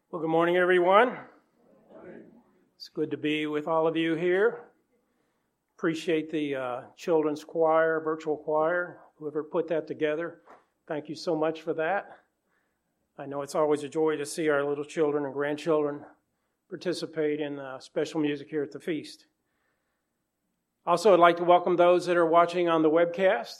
Well, good morning, everyone. It's good to be with all of you here. Appreciate the children's choir, virtual choir, whoever put that together. Thank you so much for that. I know it's always a joy to see our little children and grandchildren participate in special music here at the feast. Also, I'd like to welcome those that are watching on the webcast.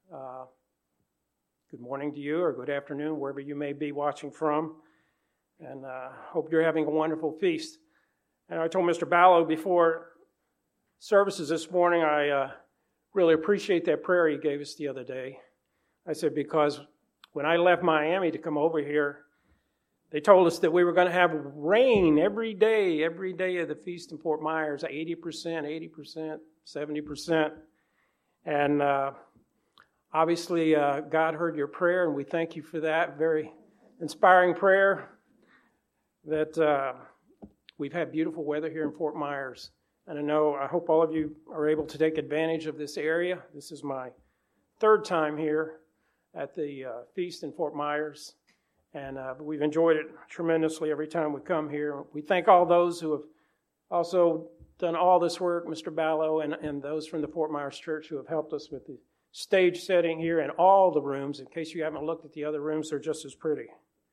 Good morning to you, or good afternoon, wherever you may be watching from. And hope you're having a wonderful feast. And I told Mr. Ballo before services this morning, I really appreciate that prayer he gave us the other day. I said, because when I left Miami to come over here, they told us that we were going to have rain every day of the feast in Fort Myers, 80%, 70%. And obviously, God heard your prayer, and we thank you for that. Very inspiring prayer. That we've had beautiful weather here in Fort Myers. And I hope all of you are able to take advantage of this area. This is my third time here at the feast in Fort Myers. And we've enjoyed it tremendously every time we come here. We thank all those who have also done all this work, Mr. Ballo, and those from the Fort Myers Church who have helped us with the stage setting here and all the rooms. In case you haven't looked at the other rooms, they're just as pretty.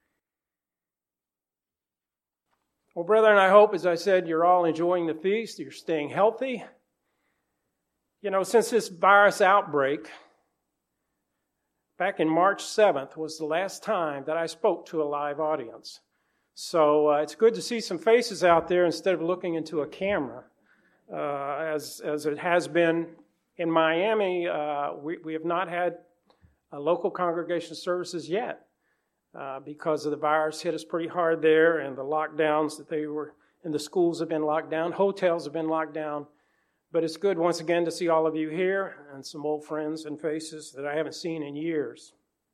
Well, brethren, I hope, as I said, you're all enjoying the feast, you're staying healthy. You know, since this virus outbreak, back in March 7th was the last time that I spoke to a live audience. So it's good to see some faces out there instead of looking into a camera, as it has been in Miami. We have not had local congregation services yet. Because of the virus hit us pretty hard there, and the lockdowns and the schools have been locked down, hotels have been locked down. But it's good once again to see all of you here and some old friends and faces that I haven't seen in years.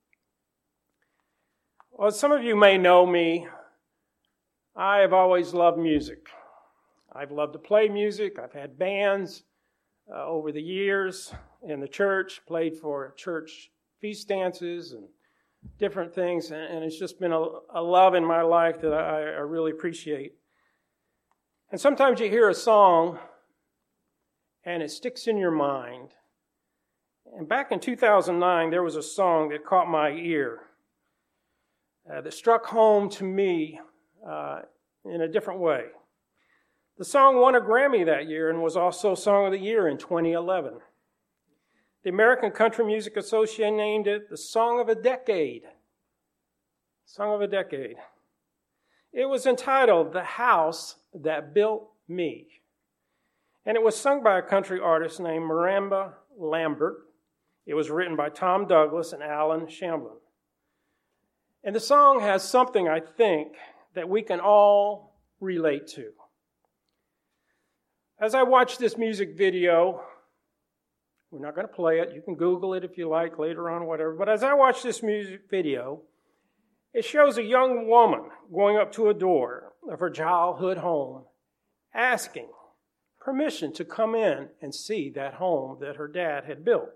Well, some of you may know me. I have always loved music. I've loved to play music. I've had bands over the years in the church, played for church feast dances and different things, and it's just been a love in my life that I really appreciate. And sometimes you hear a song, and it sticks in your mind. And back in 2009, there was a song that caught my ear, that struck home to me in a different way. The song won a Grammy that year and was also Song of the Year in 2011. The American Country Music Association named it the Song of a Decade. Song of a Decade. It was entitled The House That Built Me. And it was sung by a country artist named Miranda Lambert. It was written by Tom Douglas and Alan Shamblin. And the song has something, I think, that we can all relate to. As I watched this music video, we're not going to play it. You can Google it if you like later on, whatever. But as I watch this music video, it shows a young woman going up to a door of her childhood home, asking permission to come in and see that home that her dad had built.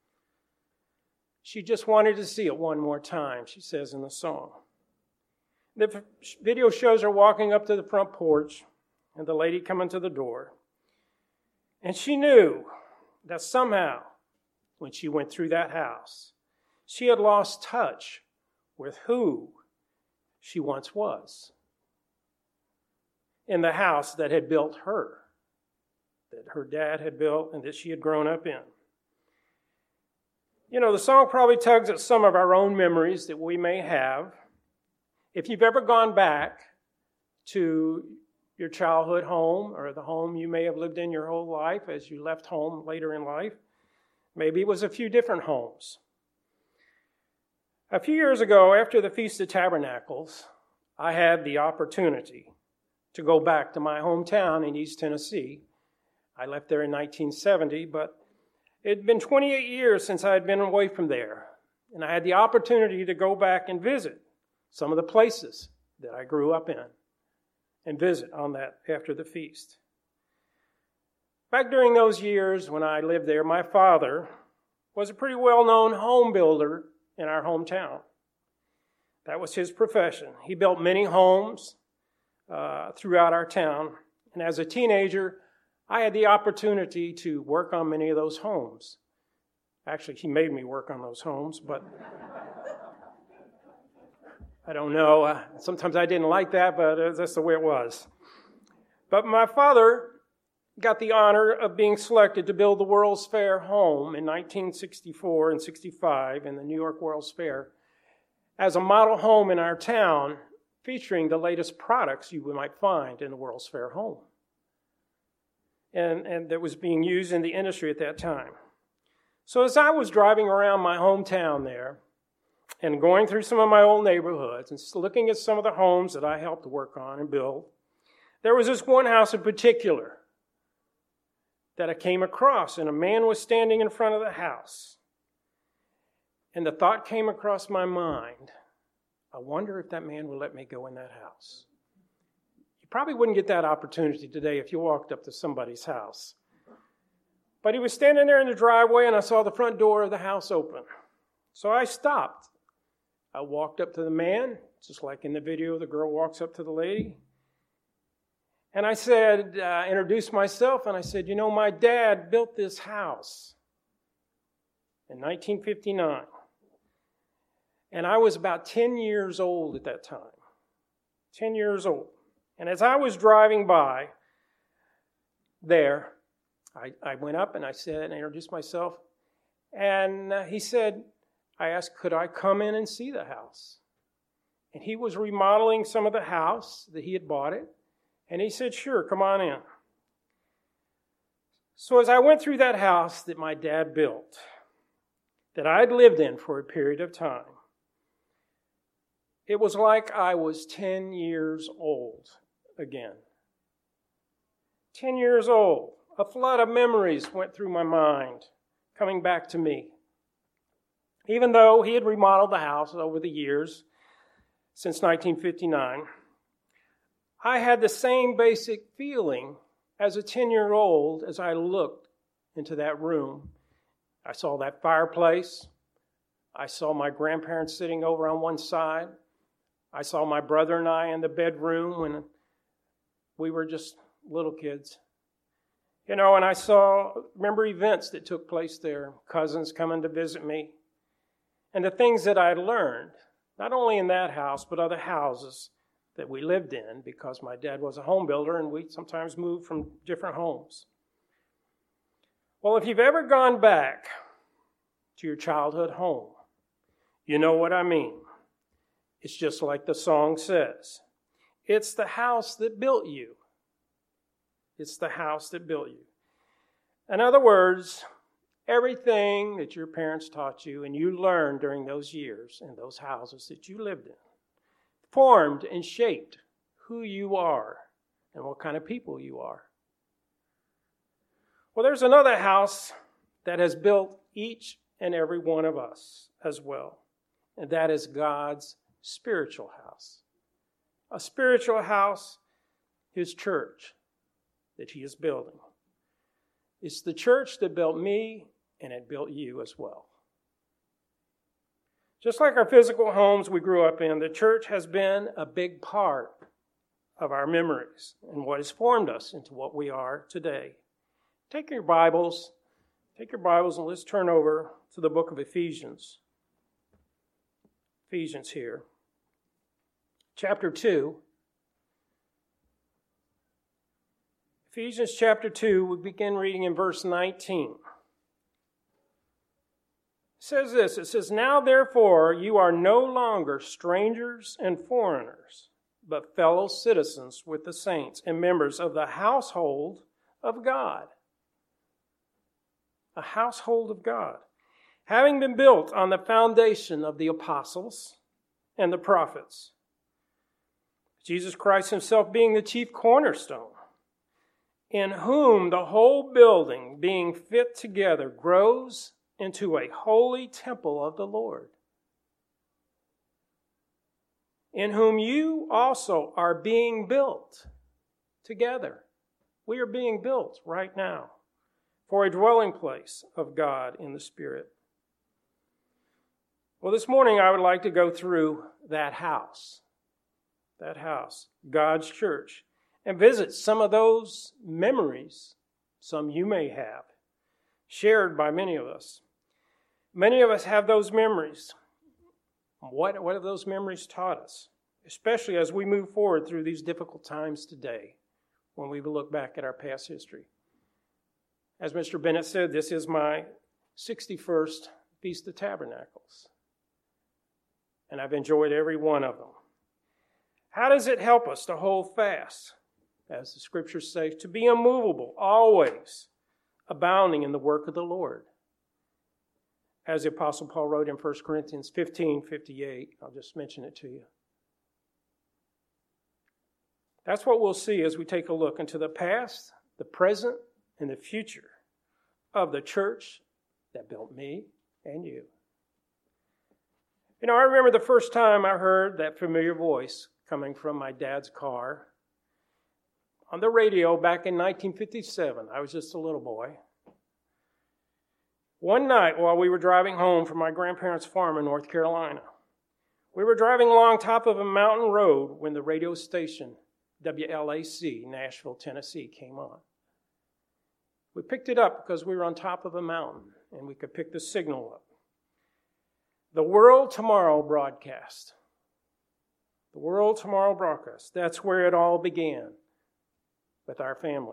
She just wanted to see it one more time, she says in the song. The video shows her walking up to the front porch and the lady coming to the door. And she knew that somehow, when she went through that house, she had lost touch with who she once was in the house that had built her, that her dad had built and that she had grown up in. You know, the song probably tugs at some of our own memories that we may have. If you've ever gone back to your childhood home or the home you may have lived in your whole life as you left home later in life, maybe it was a few different homes. A few years ago, after the Feast of Tabernacles, I had the opportunity to go back to my hometown in East Tennessee. I left there in 1970, but it had been 28 years since I had been away from there. And I had the opportunity to go back and visit some of the places that I grew up in and visit on that after the feast. Back during those years when I lived there, my father was a pretty well-known home builder in our hometown. That was his profession. He built many homes, throughout our town. And as a teenager, I had the opportunity to work on many of those homes. Actually, he made me work on those homes, but I don't know. Sometimes I didn't like that, but that's the way it was. But my father got the honor of being selected to build the World's Fair home in 1964 and 65 in the New York World's Fair as a model home in our town, featuring the latest products you might find in the World's Fair home. And that was being used in the industry at that time. So as I was driving around my hometown there and going through some of my old neighborhoods and looking at some of the homes that I helped to work on and build, there was this one house in particular that I came across, and a man was standing in front of the house. And the thought came across my mind, I wonder if that man will let me go in that house. You probably wouldn't get that opportunity today if you walked up to somebody's house. But he was standing there in the driveway, and I saw the front door of the house open. So I stopped. I walked up to the man, just like in the video, the girl walks up to the lady. And I said, introduced myself, and I said, you know, my dad built this house in 1959. And I was about 10 years old at that time. 10 years old. And as I was driving by there, I went up and I said, and I introduced myself. And he said, I asked, could I come in and see the house? And he was remodeling some of the house that he had bought it. And he said, sure, come on in. So as I went through that house that my dad built, that I'd lived in for a period of time, it was like I was 10 years old again. 10 years old. A flood of memories went through my mind, coming back to me. Even though he had remodeled the house over the years, since 1959, I had the same basic feeling as a 10-year-old as I looked into that room. I saw that fireplace. I saw my grandparents sitting over on one side. I saw my brother and I in the bedroom when we were just little kids. You know, and I remember events that took place there, cousins coming to visit me, and the things that I learned, not only in that house, but other houses that we lived in, because my dad was a home builder and we sometimes moved from different homes. Well, if you've ever gone back to your childhood home, you know what I mean. It's just like the song says. It's the house that built you. It's the house that built you. In other words, everything that your parents taught you and you learned during those years in those houses that you lived in formed and shaped who you are and what kind of people you are. Well, there's another house that has built each and every one of us as well, and that is God's spiritual house. A spiritual house, His church that He is building. It's the church that built me, and it built you as well. Just like our physical homes we grew up in, the church has been a big part of our memories and what has formed us into what we are today. Take your Bibles and let's turn over to the book of Ephesians. Ephesians here. Chapter 2. Ephesians chapter 2, we begin reading in verse 19. It says this, it says, now therefore you are no longer strangers and foreigners, but fellow citizens with the saints and members of the household of God. A household of God, having been built on the foundation of the apostles and the prophets, Jesus Christ Himself being the chief cornerstone, in whom the whole building, being fit together, grows into a holy temple of the Lord, in whom you also are being built together. We are being built right now for a dwelling place of God in the Spirit. Well, this morning I would like to go through that house that house, God's church, and visit some of those memories, some you may have, shared by many of us. Many of us have those memories. What have those memories taught us, especially as we move forward through these difficult times today when we look back at our past history? As Mr. Bennett said, this is my 61st Feast of Tabernacles, and I've enjoyed every one of them. How does it help us to hold fast, as the scriptures say, to be immovable, always abounding in the work of the Lord? As the Apostle Paul wrote in 1 Corinthians 15:58, I'll just mention it to you. That's what we'll see as we take a look into the past, the present, and the future of the church that built me and you. You know, I remember the first time I heard that familiar voice coming from my dad's car on the radio back in 1957. I was just a little boy. One night while we were driving home from my grandparents' farm in North Carolina, we were driving along top of a mountain road when the radio station WLAC, Nashville, Tennessee, came on. We picked it up because we were on top of a mountain and we could pick the signal up. The World Tomorrow broadcast. The World Tomorrow broadcast. That's where it all began with our family.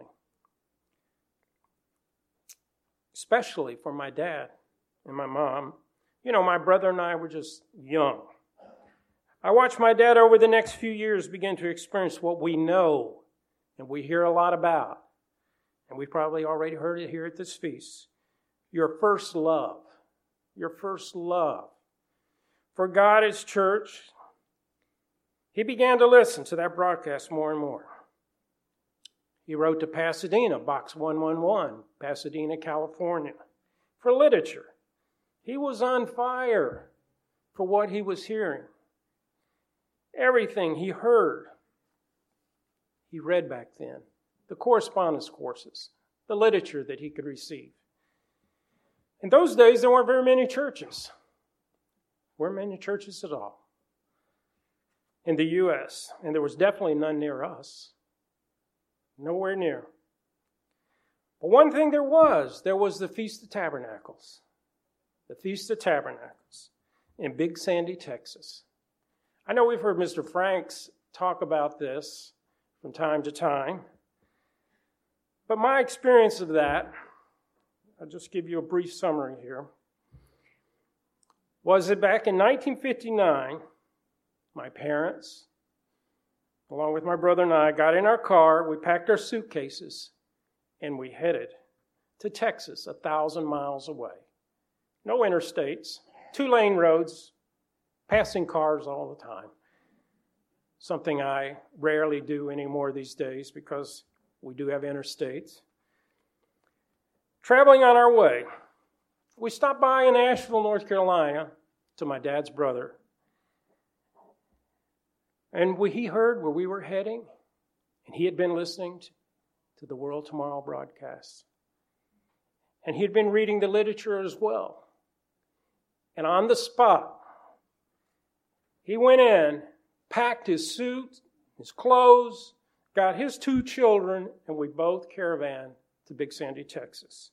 Especially for my dad and my mom. You know, my brother and I were just young. I watched my dad over the next few years begin to experience what we know and we hear a lot about. And we probably already heard it here at this feast. Your first love. Your first love. For God, His church, he began to listen to that broadcast more and more. He wrote to Pasadena, Box 111, Pasadena, California, for literature. He was on fire for what he was hearing. Everything he heard, he read back then. The correspondence courses, the literature that he could receive. In those days, there weren't very many churches. Weren't many churches at all in the U.S., and there was definitely none near us. Nowhere near. But one thing there was the Feast of Tabernacles. The Feast of Tabernacles in Big Sandy, Texas. I know we've heard Mr. Franks talk about this from time to time. But my experience of that, I'll just give you a brief summary here, was that back in 1959, my parents, along with my brother and I, got in our car, we packed our suitcases, and we headed to Texas, 1,000 miles away. No interstates, 2-lane roads, passing cars all the time. Something I rarely do anymore these days because we do have interstates. Traveling on our way, we stopped by in Asheville, North Carolina, to my dad's brother. And he heard where we were heading, and he had been listening to the World Tomorrow broadcast. And he had been reading the literature as well. And on the spot, he went in, packed his suit, his clothes, got his 2 children, and we both caravan to Big Sandy, Texas.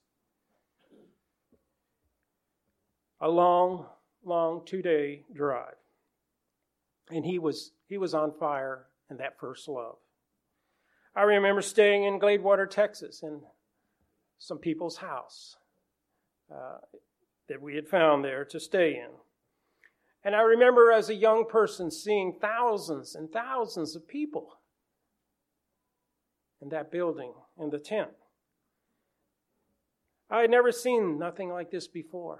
A long, long 2-day drive. And he was on fire in that first love. I remember staying in Gladewater, Texas, in some people's house that we had found there to stay in. And I remember as a young person seeing thousands and thousands of people in that building, in the tent. I had never seen nothing like this before.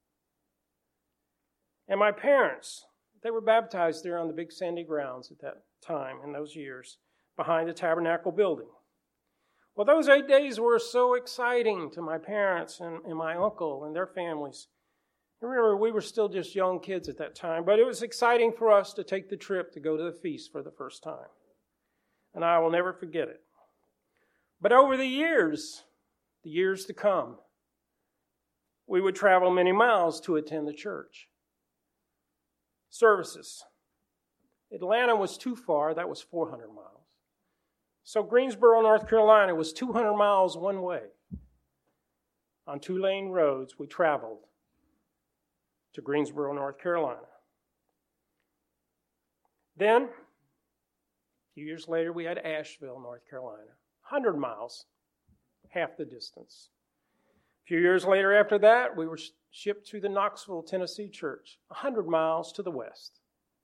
And my parents, they were baptized there on the Big Sandy grounds at that time, in those years, behind the Tabernacle building. Well, those 8 days were so exciting to my parents and my uncle and their families. Remember, we were still just young kids at that time, but it was exciting for us to take the trip to go to the feast for the first time. And I will never forget it. But over the years to come, we would travel many miles to attend the church services. Atlanta was too far. That was 400 miles. So Greensboro, North Carolina was 200 miles one way. On 2-lane roads, we traveled to Greensboro, North Carolina. Then, a few years later, we had Asheville, North Carolina. 100 miles, half the distance. A few years later after that, we were shipped to the Knoxville, Tennessee church, 100 miles to the west.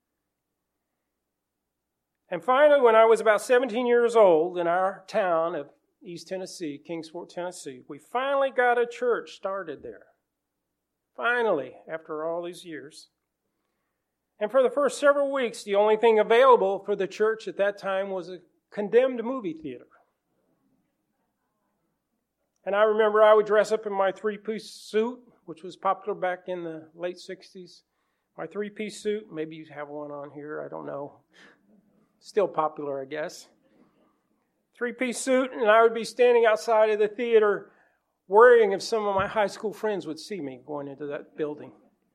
And finally, when I was about 17 years old in our town of East Tennessee, Kingsport, Tennessee, we finally got a church started there. Finally, after all these years. And for the first several weeks, the only thing available for the church at that time was a condemned movie theater. And I remember I would dress up in my 3-piece suit, which was popular back in the late 60s. My 3-piece suit, maybe you have one on here, I don't know. Still popular, I guess. 3-piece suit, and I would be standing outside of the theater worrying if some of my high school friends would see me going into that building.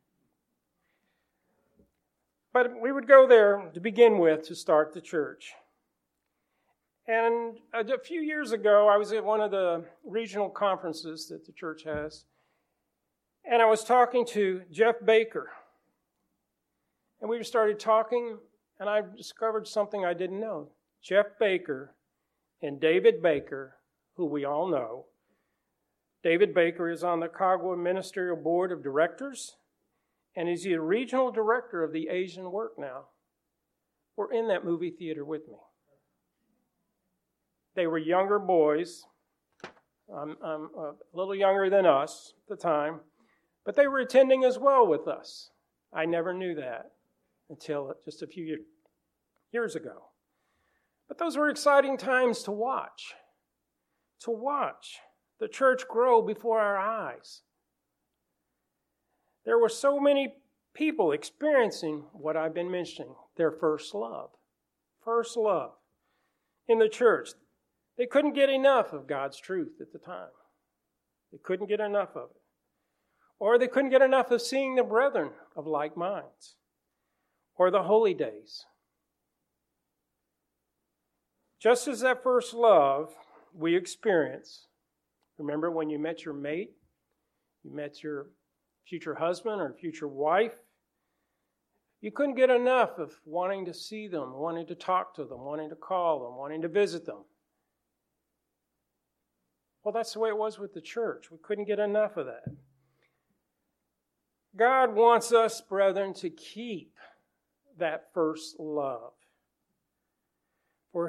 But we would go there to begin with to start the church. And a few years ago, I was at one of the regional conferences that the church has, and I was talking to Jeff Baker. And we started talking, and I discovered something I didn't know. Jeff Baker and David Baker, who we all know. David Baker is on the Kagwa Ministerial Board of Directors, and he's the regional director of the Asian work now. Were in that movie theater with me. They were younger boys. I'm a little younger than us at the time, but they were attending as well with us. I never knew that until just a few years ago. But those were exciting times to watch the church grow before our eyes. There were so many people experiencing what I've been mentioning, their first love. First love in the church. They couldn't get enough of God's truth at the time. They couldn't get enough of it. Or they couldn't get enough of seeing the brethren of like minds. Or the holy days. Just as that first love we experience, remember when you met your mate, you met your future husband or future wife, you couldn't get enough of wanting to see them, wanting to talk to them, wanting to call them, wanting to visit them. Well, that's the way it was with the church. We couldn't get enough of that. God wants us, brethren, to keep that first love. For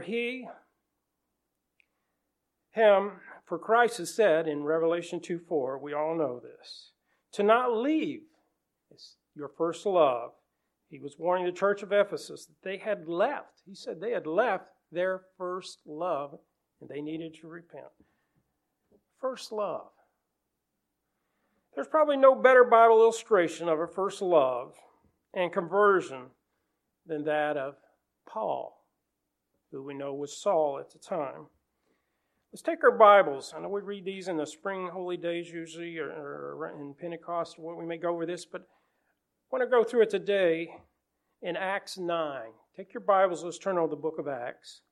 Christ has said in Revelation 2:4, we all know this, to not leave your first love. He was warning the church of Ephesus that they had left. He said they had left their first love and they needed to repent. First love. There's probably no better Bible illustration of a first love and conversion than that of Paul, who we know was Saul at the time. Let's take our Bibles. I know we read these in the spring holy days usually, or in Pentecost, or we may go over this, but I want to go through it today in Acts 9. Take your Bibles, let's turn over the book of Acts.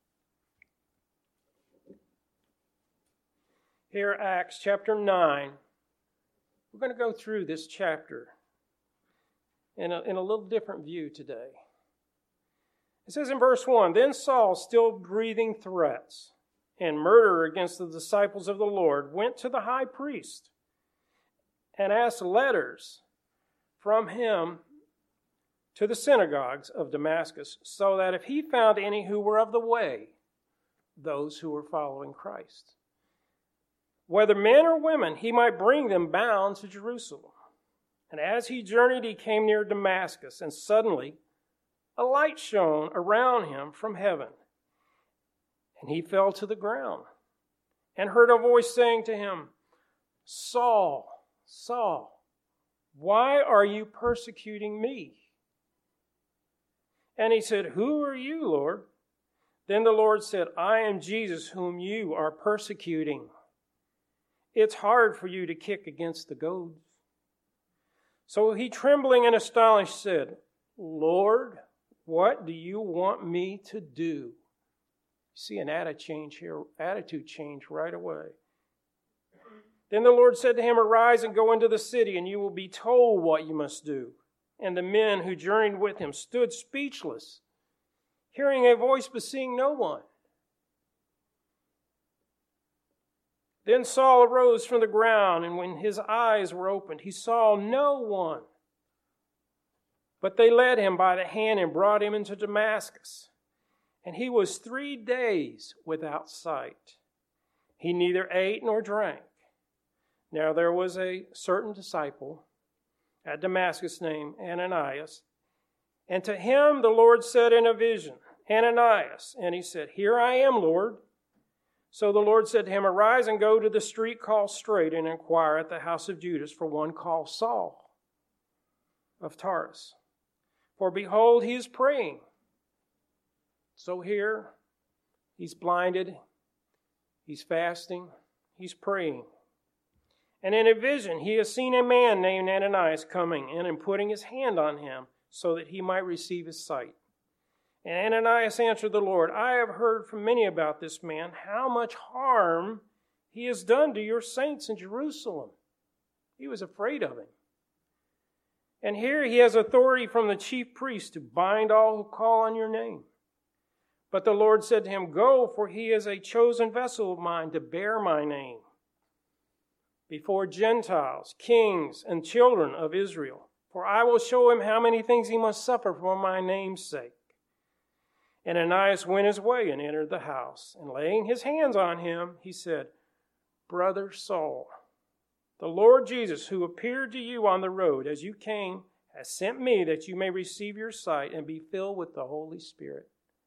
Here, Acts chapter 9. We're going to go through this chapter in a little different view today. It says in verse 1, Then Saul, still breathing threats and murder against the disciples of the Lord, went to the high priest and asked letters from him to the synagogues of Damascus, so that if he found any who were of the way, those who were following Christ, whether men or women, he might bring them bound to Jerusalem. And as he journeyed, he came near Damascus, and suddenly a light shone around him from heaven. And he fell to the ground and heard a voice saying to him, Saul, Saul, why are you persecuting me? And he said, Who are you, Lord? Then the Lord said, I am Jesus whom you are persecuting. It's hard for you to kick against the goads. So he, trembling and astonished, said, Lord, What do you want me to do? See an attitude change right away. Then the Lord said to him, Arise and go into the city, and you will be told what you must do. And the men who journeyed with him stood speechless, hearing a voice but seeing no one. Then Saul arose from the ground, and when his eyes were opened, he saw no one. But they led him by the hand and brought him into Damascus. And he was 3 days without sight. He neither ate nor drank. Now there was a certain disciple at Damascus named Ananias. And to him the Lord said in a vision, Ananias. And he said, Here I am, Lord. So the Lord said to him, Arise and go to the street called Straight and inquire at the house of Judas for one called Saul of Tarsus. For behold, he is praying. So here, he's blinded, he's fasting, he's praying. And in a vision, he has seen a man named Ananias coming in and putting his hand on him so that he might receive his sight. And Ananias answered the Lord, I have heard from many about this man, how much harm he has done to your saints in Jerusalem. He was afraid of him. And here he has authority from the chief priest to bind all who call on your name. But the Lord said to him, Go, for he is a chosen vessel of mine to bear my name before Gentiles, kings, and children of Israel. For I will show him how many things he must suffer for my name's sake. And Ananias went his way and entered the house. And laying his hands on him, he said, Brother Saul, the Lord Jesus, who appeared to you on the road as you came, has sent me that you may receive your sight and be filled with the Holy Spirit.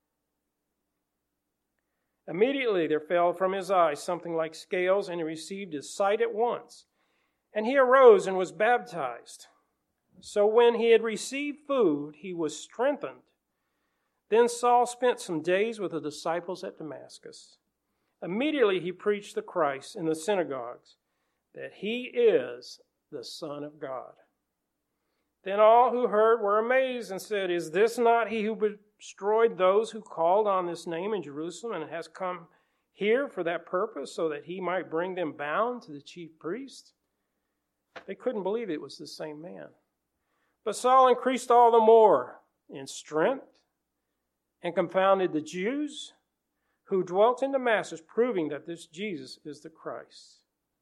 Immediately there fell from his eyes something like scales, and he received his sight at once. And he arose and was baptized. So when he had received food, he was strengthened. Then Saul spent some days with the disciples at Damascus. Immediately he preached the Christ in the synagogues, that he is the Son of God. Then all who heard were amazed and said, Is this not he who destroyed those who called on this name in Jerusalem and has come here for that purpose, so that he might bring them bound to the chief priest? They couldn't believe it was the same man. But Saul increased all the more in strength and confounded the Jews who dwelt in Damascus, proving that this Jesus is the Christ.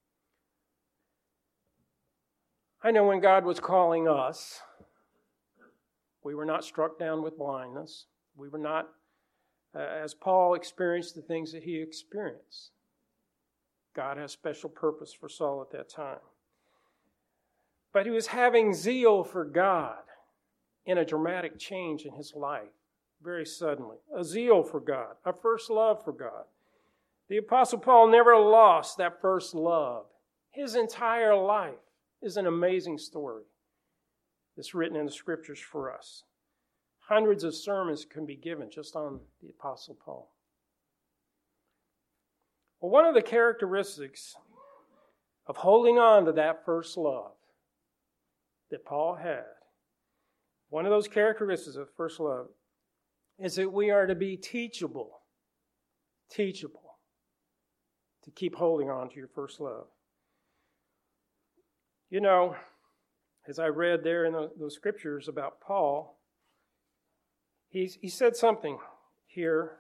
I know when God was calling us, we were not struck down with blindness. We were not, as Paul experienced the things that he experienced. God has special purpose for Saul at that time. But he was having zeal for God in a dramatic change in his life, very suddenly. A zeal for God, a first love for God. The Apostle Paul never lost that first love. His entire life is an amazing story that's written in the Scriptures for us. Hundreds of sermons can be given just on the Apostle Paul. Well, one of the characteristics of holding on to that first love that Paul had, one of those characteristics of first love, is that we are to be teachable, to keep holding on to your first love. You know, as I read there in those scriptures about Paul, he said something here,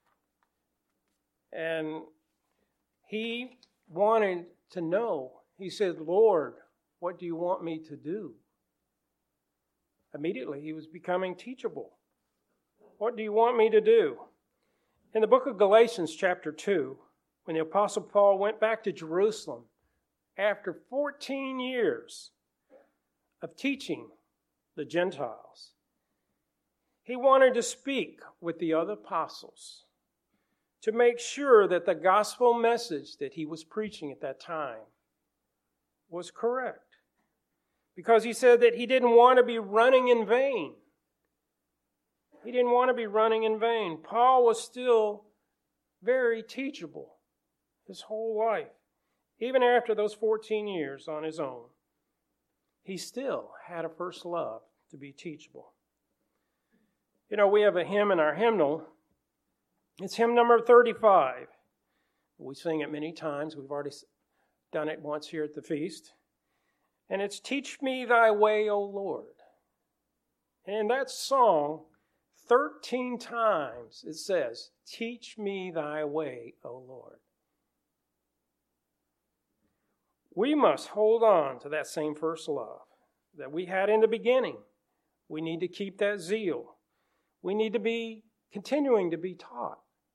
and he wanted to know. He said, Lord, what do you want me to do? Immediately, he was becoming teachable. What do you want me to do? In the book of Galatians, chapter 2, when the Apostle Paul went back to Jerusalem, after 14 years of teaching the Gentiles, he wanted to speak with the other apostles to make sure that the gospel message that he was preaching at that time was correct. Because he said that he didn't want to be running in vain. He didn't want to be running in vain. Paul was still very teachable his whole life. Even after those 14 years on his own, he still had a first love to be teachable. You know, we have a hymn in our hymnal. It's hymn number 35. We sing it many times. We've already done it once here at the feast. And it's Teach Me Thy Way, O Lord. And in that song, 13 times it says, Teach me thy way, O Lord. We must hold on to that same first love that we had in the beginning. We need to keep that zeal. We need to be continuing to be taught.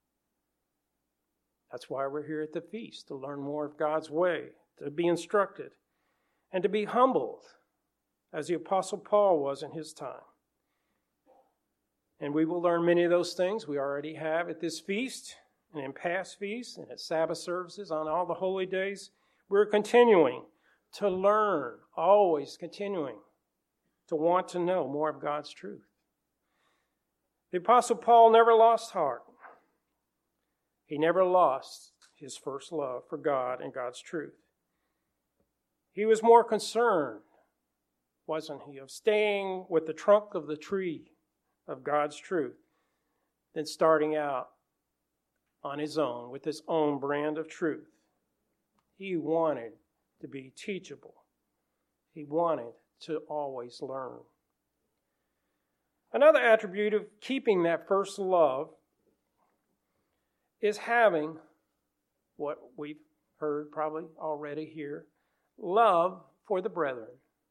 That's why we're here at the feast, to learn more of God's way, to be instructed, and to be humbled, as the Apostle Paul was in his time. And we will learn many of those things we already have at this feast, and in past feasts, and at Sabbath services, on all the holy days. We're continuing to learn, always continuing to want to know more of God's truth. The Apostle Paul never lost heart. He never lost his first love for God and God's truth. He was more concerned, wasn't he, of staying with the trunk of the tree of God's truth than starting out on his own with his own brand of truth. He wanted to be teachable. He wanted to always learn. Another attribute of keeping that first love is having what we've heard probably already here, love for the brethren.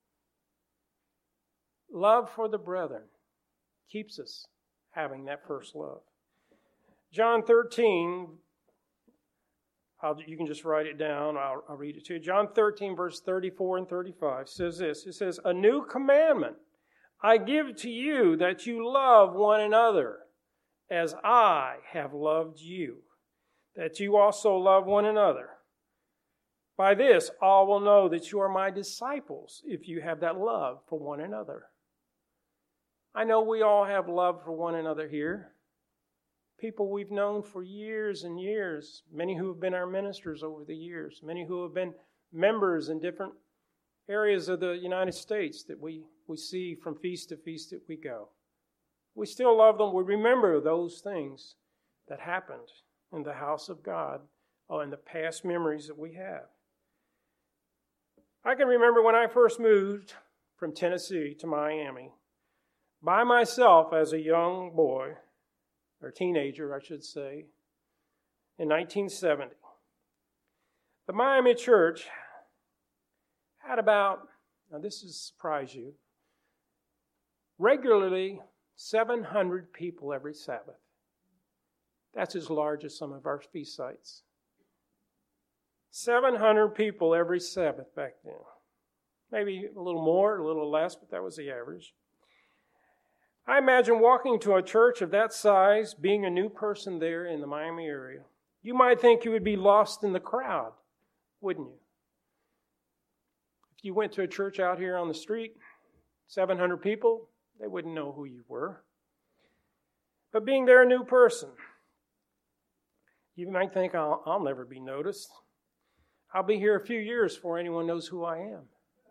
Love for the brethren keeps us having that first love. John 13, you can just write it down. I'll read it to you. John 13, verse 34 and 35 says this. It says, A new commandment I give to you, that you love one another as I have loved you, that you also love one another. By this, all will know that you are my disciples, if you have that love for one another. I know we all have love for one another here. People we've known for years and years, many who have been our ministers over the years, many who have been members in different areas of the United States that we see from feast to feast that we go. We still love them. We remember those things that happened in the house of God or in the past memories that we have. I can remember when I first moved from Tennessee to Miami by myself as a young boy, or teenager, I should say, in 1970. The Miami church had about, now this will surprise you, regularly 700 people every Sabbath. That's as large as some of our feast sites. 700 people every Sabbath back then. Maybe a little more, a little less, but that was the average. I imagine walking to a church of that size, being a new person there in the Miami area. You might think you would be lost in the crowd, wouldn't you? If you went to a church out here on the street, 700 people, they wouldn't know who you were. But being there a new person, you might think, I'll never be noticed. I'll be here a few years before anyone knows who I am.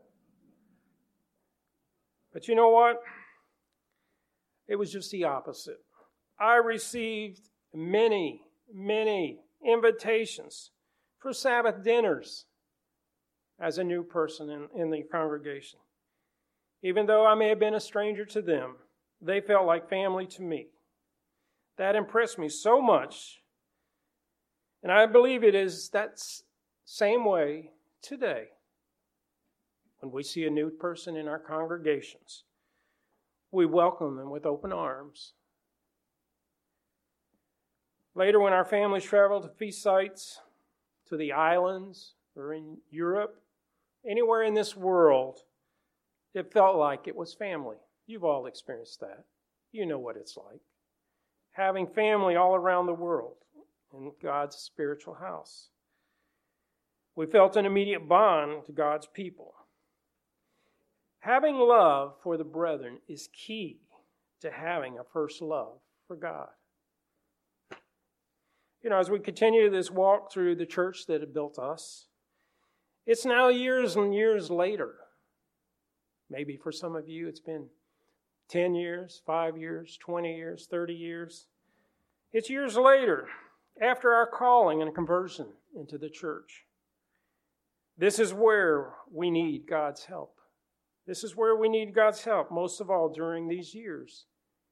But you know what? It was just the opposite. I received many, many invitations for Sabbath dinners as a new person in the congregation. Even though I may have been a stranger to them, they felt like family to me. That impressed me so much. And I believe it is that same way today when we see a new person in our congregations. We welcome them with open arms. Later, when our families traveled to feast sites, to the islands, or in Europe, anywhere in this world, it felt like it was family. You've all experienced that. You know what it's like. Having family all around the world in God's spiritual house. We felt an immediate bond to God's people. Having love for the brethren is key to having a first love for God. You know, as we continue this walk through the church that had built us, it's now years and years later. Maybe for some of you it's been 10 years, 5 years, 20 years, 30 years. It's years later, after our calling and conversion into the church. This is where we need God's help. This is where we need God's help, most of all during these years.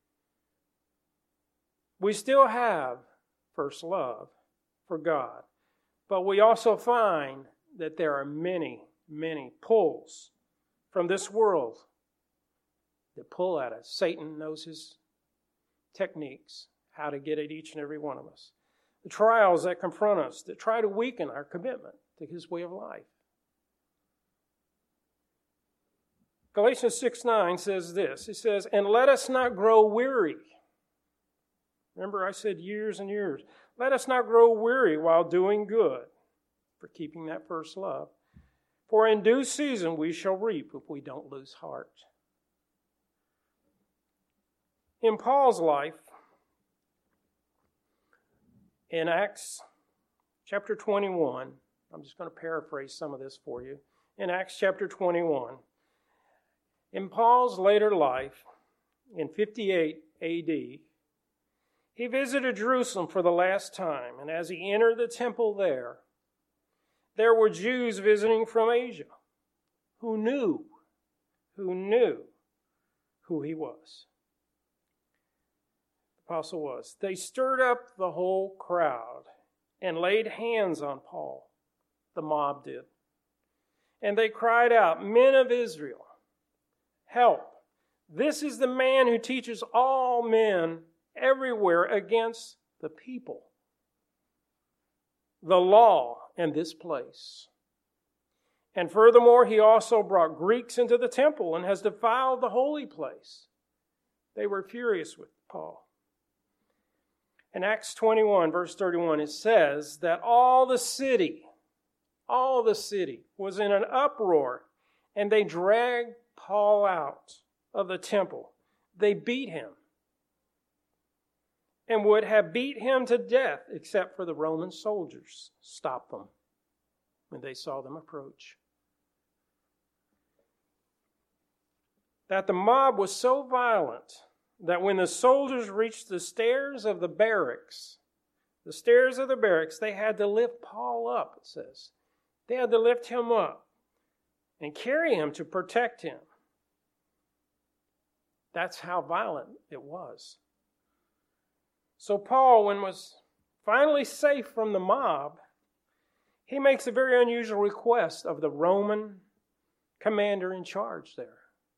We still have first love for God, but we also find that there are many, many pulls from this world that pull at us. Satan knows his techniques, how to get at each and every one of us. The trials that confront us, that try to weaken our commitment to his way of life. Galatians 6:9 says this. It says, "And let us not grow weary." Remember I said years and years. "Let us not grow weary while doing good," for keeping that first love. "For in due season we shall reap if we don't lose heart." In Paul's life, in Acts chapter 21, I'm just going to paraphrase some of this for you. In Acts chapter 21, in Paul's later life, in 58 AD, he visited Jerusalem for the last time, and as he entered the temple there were Jews visiting from Asia who knew who he was. The apostle was. They stirred up the whole crowd and laid hands on Paul. The mob did. And they cried out, "Men of Israel, help. This is the man who teaches all men everywhere against the people, the law, and this place. And furthermore, he also brought Greeks into the temple and has defiled the holy place." They were furious with Paul. In Acts 21, verse 31, it says that all the city was in an uproar, and they dragged Paul out of the temple. They beat him and would have beat him to death, except for the Roman soldiers stopped them when they saw them approach. That the mob was so violent that when the soldiers reached the stairs of the barracks, they had to lift Paul up, it says. They had to lift him up and carry him to protect him. That's how violent it was. So Paul, when was finally safe from the mob, he makes a very unusual request of the Roman commander in charge there.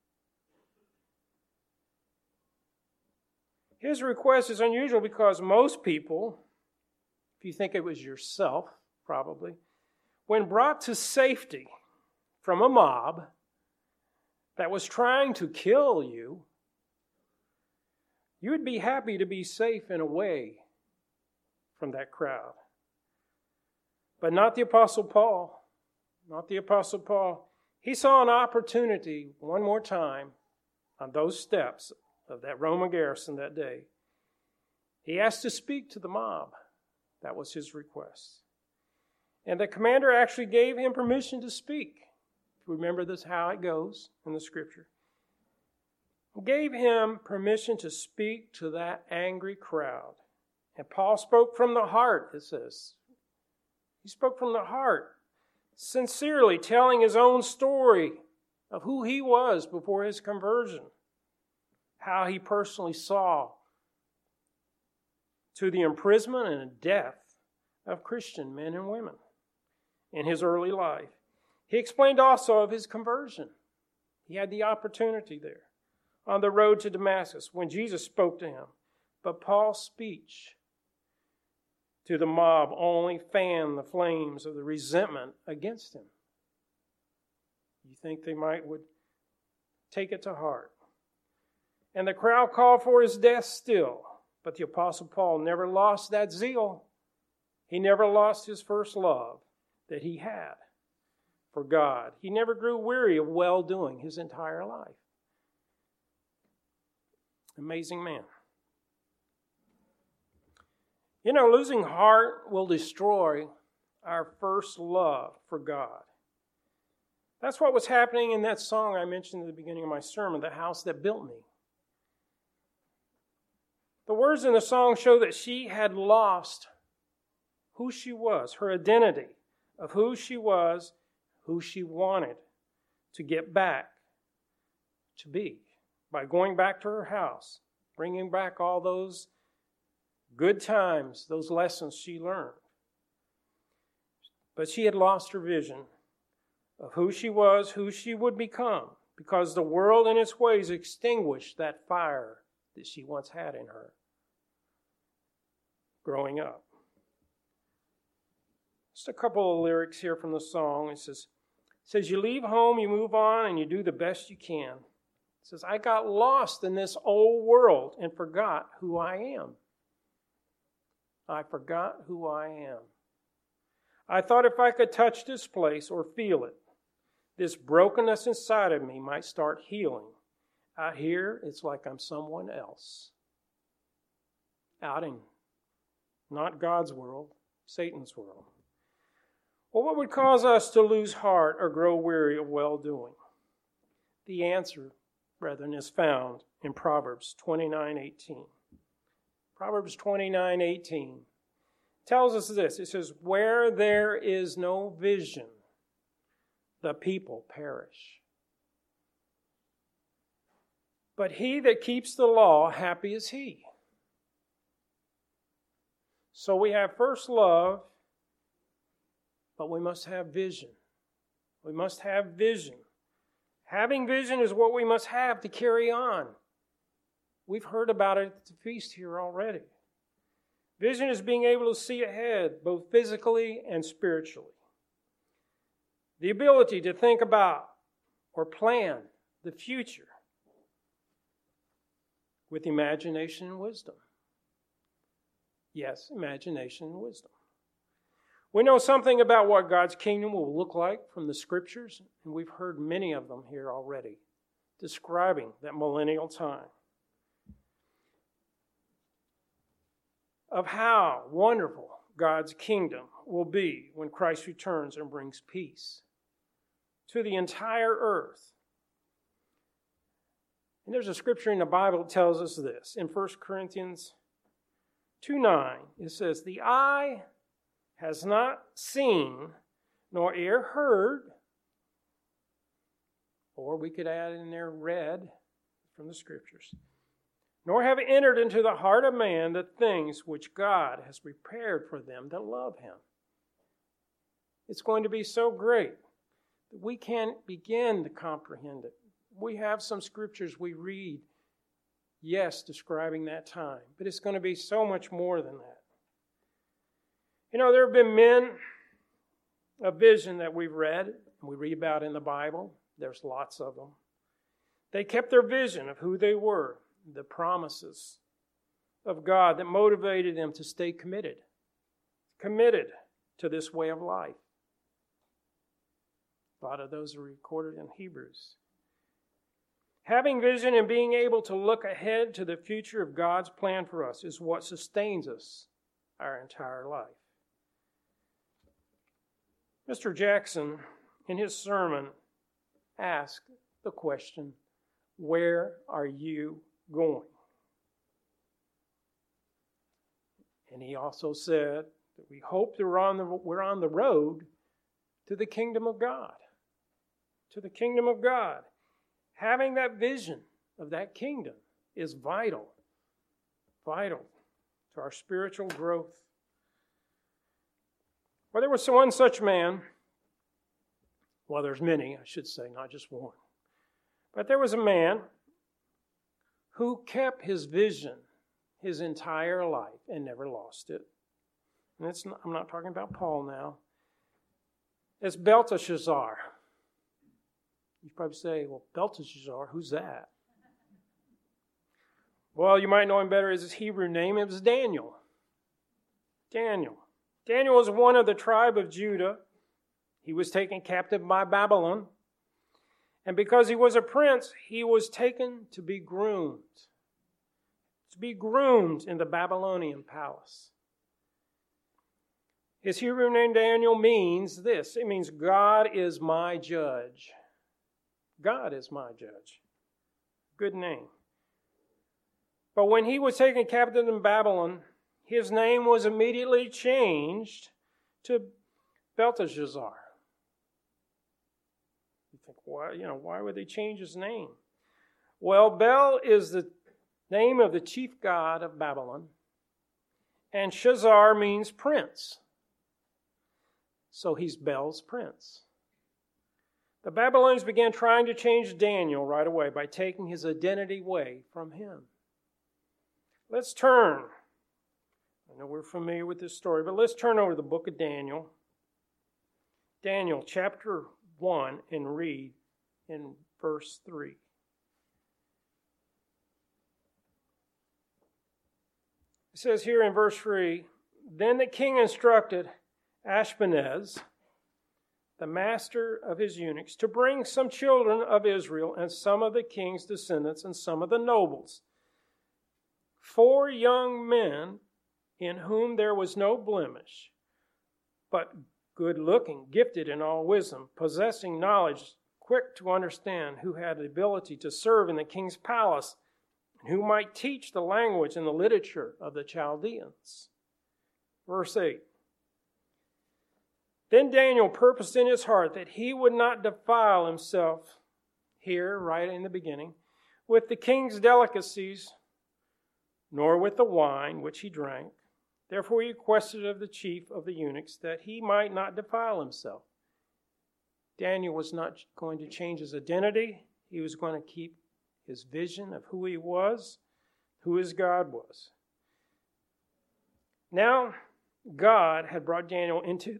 His request is unusual because most people, if you think it was yourself, probably, when brought to safety from a mob that was trying to kill you, you would be happy to be safe and away from that crowd. But not the Apostle Paul. Not the Apostle Paul. He saw an opportunity one more time on those steps of that Roman garrison that day. He asked to speak to the mob. That was his request. And the commander actually gave him permission to speak. Remember this, how it goes in the scripture. He gave him permission to speak to that angry crowd. And Paul spoke from the heart, it says. He spoke from the heart, sincerely telling his own story of who he was before his conversion, how he personally saw to the imprisonment and death of Christian men and women in his early life. He explained also of his conversion. He had the opportunity there on the road to Damascus when Jesus spoke to him. But Paul's speech to the mob only fanned the flames of the resentment against him. You think they would take it to heart. And the crowd called for his death still. But the Apostle Paul never lost that zeal. He never lost his first love that he had for God. He never grew weary of well-doing his entire life. Amazing man. You know, losing heart will destroy our first love for God. That's what was happening in that song I mentioned at the beginning of my sermon, "The House That Built Me." The words in the song show that she had lost who she was, her identity of who she was, who she wanted to get back to be by going back to her house, bringing back all those good times, those lessons she learned. But she had lost her vision of who she was, who she would become, because the world and its ways extinguished that fire that she once had in her growing up. Just a couple of lyrics here from the song. It says, you leave home, you move on, and you do the best you can. It says, I got lost in this old world and forgot who I am. I forgot who I am. I thought if I could touch this place or feel it, this brokenness inside of me might start healing. Out here, it's like I'm someone else. Out in not God's world, Satan's world. Well, what would cause us to lose heart or grow weary of well-doing? The answer, brethren, is found in Proverbs 29:18. Proverbs 29:18 tells us this. It says, where there is no vision, the people perish. But he that keeps the law, happy is he. So we have first love, but we must have vision. We must have vision. Having vision is what we must have to carry on. We've heard about it at the feast here already. Vision is being able to see ahead, both physically and spiritually. The ability to think about or plan the future with imagination and wisdom. Yes, imagination and wisdom. We know something about what God's kingdom will look like from the Scriptures, and we've heard many of them here already, describing that millennial time. Of how wonderful God's kingdom will be when Christ returns and brings peace to the entire earth. And there's a scripture in the Bible that tells us this. In 1 Corinthians 2:9, it says, the eye has not seen, nor ear heard, or we could add in there read from the Scriptures, nor have entered into the heart of man the things which God has prepared for them that love Him. It's going to be so great that we can't begin to comprehend it. We have some scriptures we read, yes, describing that time, but it's going to be so much more than that. You know, there have been men of vision that we've read, and we read about in the Bible. There's lots of them. They kept their vision of who they were, the promises of God that motivated them to stay committed to this way of life. A lot of those are recorded in Hebrews. Having vision and being able to look ahead to the future of God's plan for us is what sustains us our entire life. Mr. Jackson, in his sermon, asked the question, where are you going? And he also said that we hope that we're on the road to the kingdom of God. To the kingdom of God. Having that vision of that kingdom is vital to our spiritual growth. Well, there was one such man. Well, there's many, I should say, not just one. But there was a man who kept his vision his entire life and never lost it. And I'm not talking about Paul now. It's Belteshazzar. You probably say, well, Belteshazzar, who's that? Well, you might know him better as his Hebrew name. It was Daniel. Daniel was one of the tribe of Judah. He was taken captive by Babylon. And because he was a prince, he was taken to be groomed. To be groomed in the Babylonian palace. His Hebrew name Daniel means this. It means God is my judge. God is my judge. Good name. But when he was taken captive in Babylon, his name was immediately changed to Belteshazzar. You think, why would they change his name? Well, Bel is the name of the chief god of Babylon, and Shazar means prince. So he's Bel's prince. The Babylonians began trying to change Daniel right away by taking his identity away from him. Let's turn. I know we're familiar with this story, but let's turn over to the book of Daniel. Daniel chapter 1 and read in verse 3. It says here in verse 3, "Then the king instructed Ashpenaz, the master of his eunuchs, to bring some children of Israel and some of the king's descendants and some of the nobles, 4 young men in whom there was no blemish, but good-looking, gifted in all wisdom, possessing knowledge, quick to understand, who had the ability to serve in the king's palace, and who might teach the language and the literature of the Chaldeans." Verse 8. "Then Daniel purposed in his heart that he would not defile himself," here, right in the beginning, "with the king's delicacies, nor with the wine which he drank. Therefore he requested of the chief of the eunuchs that he might not defile himself." Daniel was not going to change his identity. He was going to keep his vision of who he was, who his God was. Now, God had brought Daniel into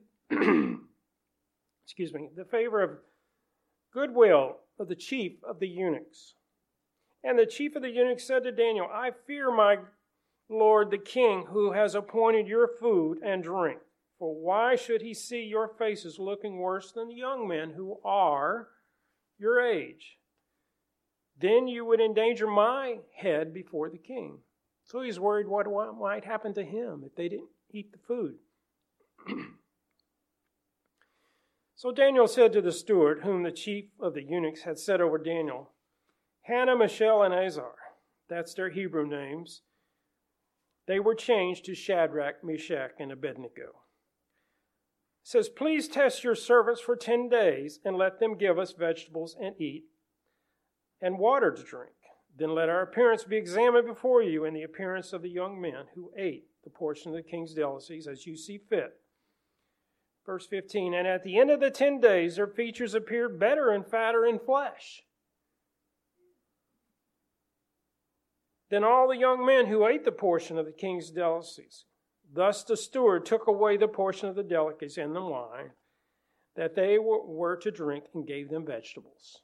the favor of goodwill of the chief of the eunuchs. And the chief of the eunuchs said to Daniel, "I fear my Lord the king, who has appointed your food and drink. For why should he see your faces looking worse than the young men who are your age? Then you would endanger my head before the king." So he's worried what might happen to him if they didn't eat the food. So Daniel said to the steward, whom the chief of the eunuchs had set over Daniel, Hannah, Mishael, and Azar, that's their Hebrew names, they were changed to Shadrach, Meshach, and Abednego. It says, "Please test your servants for 10 days and let them give us vegetables and eat and water to drink. Then let our appearance be examined before you and the appearance of the young men who ate the portion of the king's delicacies as you see fit." Verse 15, "And at the end of the 10 days, their features appeared better and fatter in flesh than all the young men who ate the portion of the king's delicacies. Thus the steward took away the portion of the delicacies and the wine that they were to drink and gave them vegetables.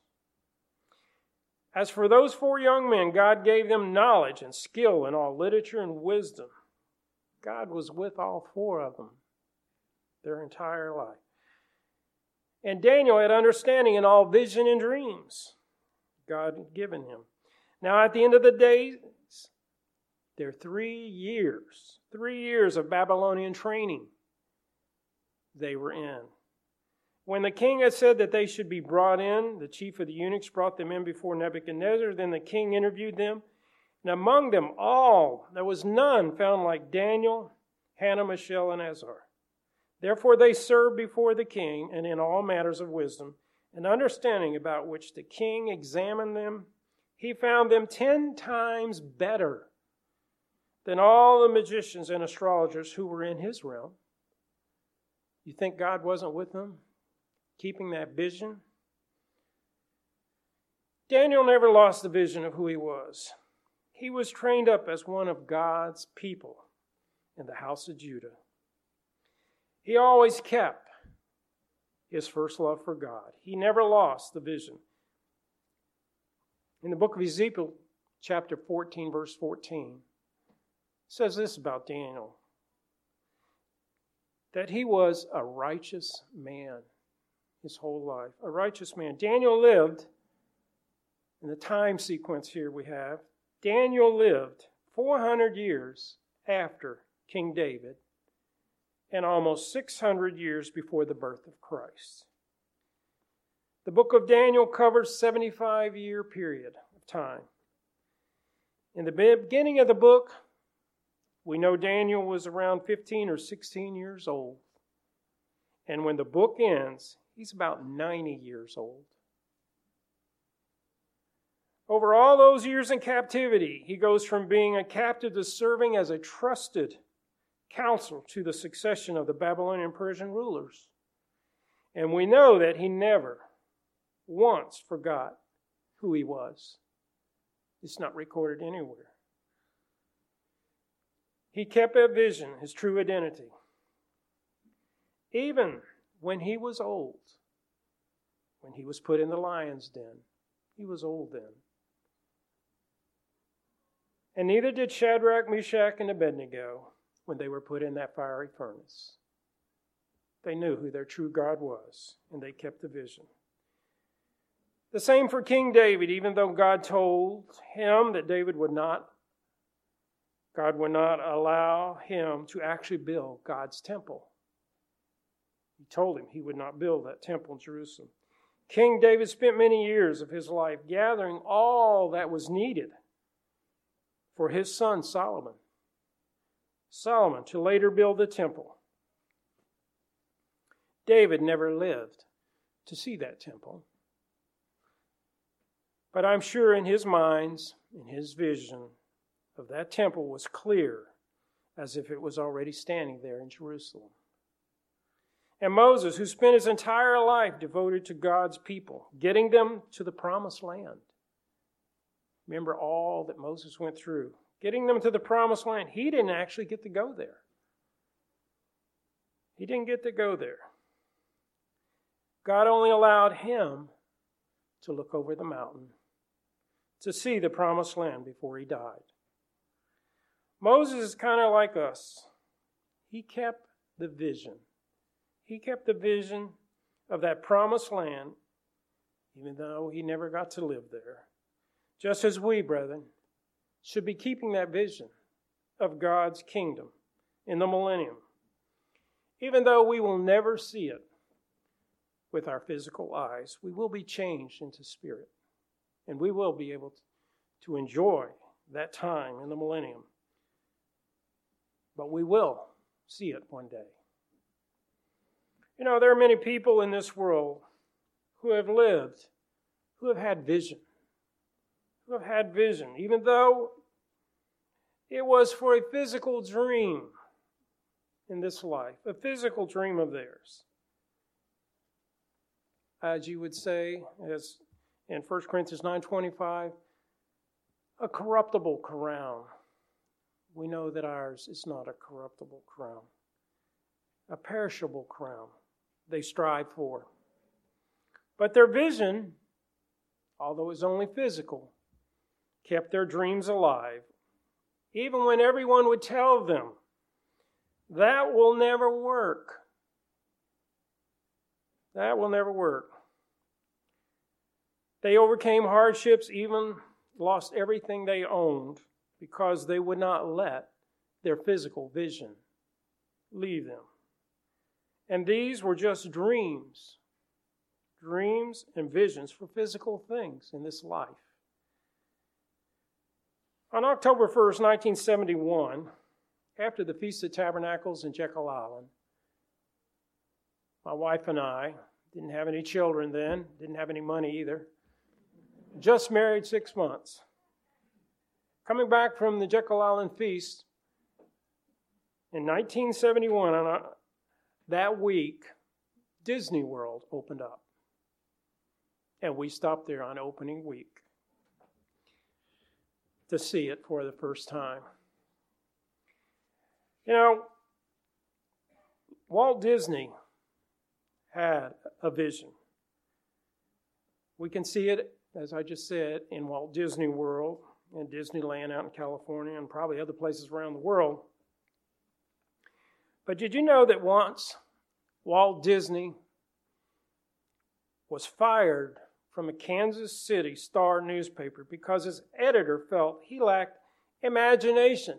As for those 4 young men, God gave them knowledge and skill in all literature and wisdom." God was with all 4 of them their entire life. "And Daniel had understanding in all vision and dreams God had given him. Now at the end of the days, there 3 years of Babylonian training they were in. When the king had said that they should be brought in, the chief of the eunuchs brought them in before Nebuchadnezzar. Then the king interviewed them, and among them all there was none found like Daniel, Hannah, Mishael, and Azar. Therefore they served before the king, and in all matters of wisdom and understanding about which the king examined them, he found them 10 times better than all the magicians and astrologers who were in his realm." You think God wasn't with them, keeping that vision? Daniel never lost the vision of who he was. He was trained up as one of God's people in the house of Judah. He always kept his first love for God. He never lost the vision. In the book of Ezekiel, chapter 14, verse 14, it says this about Daniel, that he was a righteous man his whole life, a righteous man. Daniel lived, in the time sequence here we have, Daniel lived 400 years after King David and almost 600 years before the birth of Christ. The book of Daniel covers a 75-year period of time. In the beginning of the book, we know Daniel was around 15 or 16 years old. And when the book ends, he's about 90 years old. Over all those years in captivity, he goes from being a captive to serving as a trusted counselor to the succession of the Babylonian and Persian rulers. And we know that he never once forgot who he was. It's not recorded anywhere. He kept that vision, his true identity. Even when he was old, when he was put in the lion's den, he was old then. And neither did Shadrach, Meshach, and Abednego when they were put in that fiery furnace. They knew who their true God was, and they kept the vision. The same for King David, even though God told him that God would not allow him to actually build God's temple. He told him he would not build that temple in Jerusalem. King David spent many years of his life gathering all that was needed for his son Solomon to later build the temple. David never lived to see that temple. But I'm sure in his minds, in his vision of that temple was clear as if it was already standing there in Jerusalem. And Moses, who spent his entire life devoted to God's people, getting them to the promised land. Remember all that Moses went through. Getting them to the promised land. He didn't actually get to go there. He didn't get to go there. God only allowed him to look over the mountain, to see the promised land before he died. Moses is kind of like us. He kept the vision. He kept the vision of that promised land, even though he never got to live there. Just as we, brethren, should be keeping that vision of God's kingdom in the millennium, even though we will never see it with our physical eyes. We will be changed into spirit, and we will be able to enjoy that time in the millennium. But we will see it one day. You know, there are many people in this world who have lived, who have had vision. Who have had vision, even though it was for a physical dream in this life, a physical dream of theirs. As you would say, as in 1 Corinthians 9:25, a corruptible crown. We know that ours is not a corruptible crown, a perishable crown they strive for. But their vision, although it's only physical, kept their dreams alive, even when everyone would tell them, that will never work. That will never work. They overcame hardships, even lost everything they owned, because they would not let their physical vision leave them. And these were just dreams and visions for physical things in this life. On October 1st, 1971, after the Feast of Tabernacles in Jekyll Island, my wife and I didn't have any children then, didn't have any money either, just married 6 months. Coming back from the Jekyll Island Feast, in 1971, on that week, Disney World opened up. And we stopped there on opening week to see it for the first time. You know, Walt Disney had a vision. We can see it, as I just said, in Walt Disney World and Disneyland out in California and probably other places around the world. But did you know that once Walt Disney was fired from a Kansas City Star newspaper because his editor felt he lacked imagination?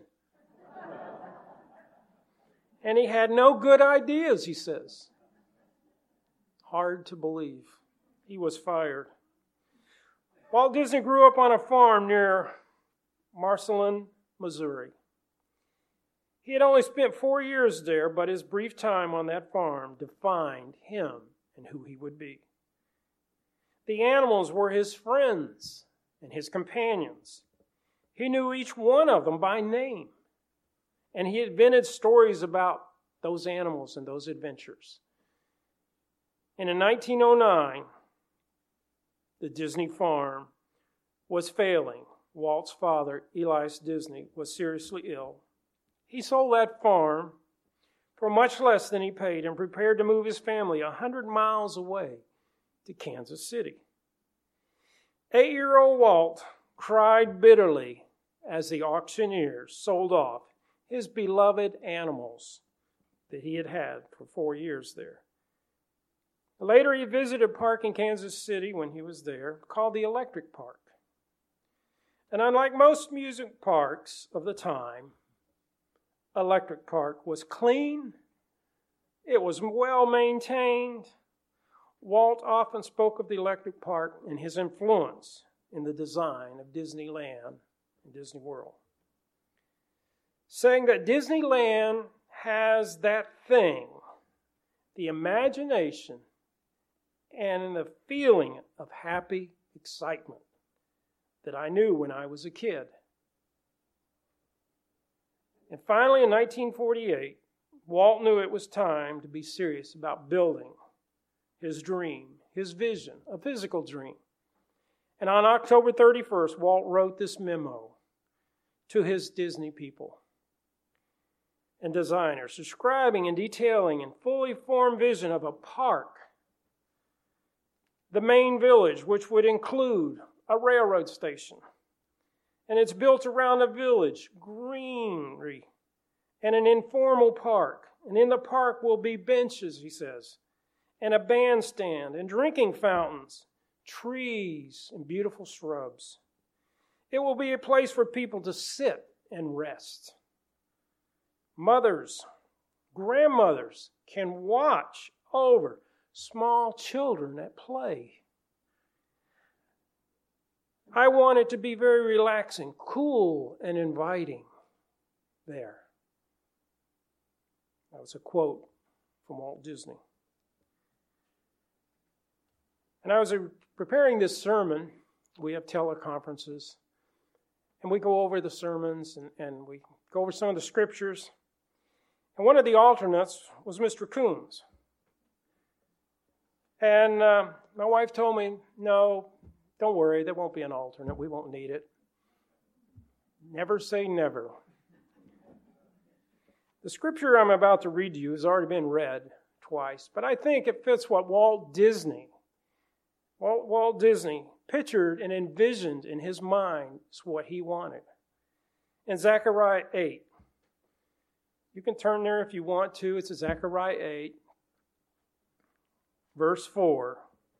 And he had no good ideas, he says. Hard to believe. He was fired. Walt Disney grew up on a farm near Marceline, Missouri. He had only spent 4 years there, but his brief time on that farm defined him and who he would be. The animals were his friends and his companions. He knew each one of them by name, and he invented stories about those animals and those adventures. And in 1909, the Disney farm was failing. Walt's father, Elias Disney, was seriously ill. He sold that farm for much less than he paid and prepared to move his family 100 miles away to Kansas City. 8-year-old Walt cried bitterly as the auctioneers sold off his beloved animals that he had had for 4 years there. Later, he visited a park in Kansas City when he was there called the Electric Park. And unlike most amusement parks of the time, Electric Park was clean. It was well maintained. Walt often spoke of the Electric Park and his influence in the design of Disneyland and Disney World, saying that Disneyland has that thing, the imagination and the feeling of happy excitement that I knew when I was a kid. And finally, in 1948, Walt knew it was time to be serious about building his dream, his vision, a physical dream. And on October 31st, Walt wrote this memo to his Disney people and designers, describing and detailing a fully formed vision of a park, the main village, which would include a railroad station. And it's built around a village, greenery, and an informal park. And in the park will be benches, he says, and a bandstand, and drinking fountains, trees, and beautiful shrubs. It will be a place for people to sit and rest. Mothers, grandmothers can watch over small children at play. I want it to be very relaxing, cool, and inviting there. That was a quote from Walt Disney. And I was preparing this sermon. We have teleconferences, and we go over the sermons, and we go over some of the scriptures. And one of the alternates was Mr. Coons. And my wife told me, no, don't worry, there won't be an alternate. We won't need it. Never say never. The scripture I'm about to read to you has already been read twice, but I think it fits what Walt Disney pictured and envisioned in his mind is what he wanted. In Zechariah 8, you can turn there if you want to. It's Zechariah 8, verse 4.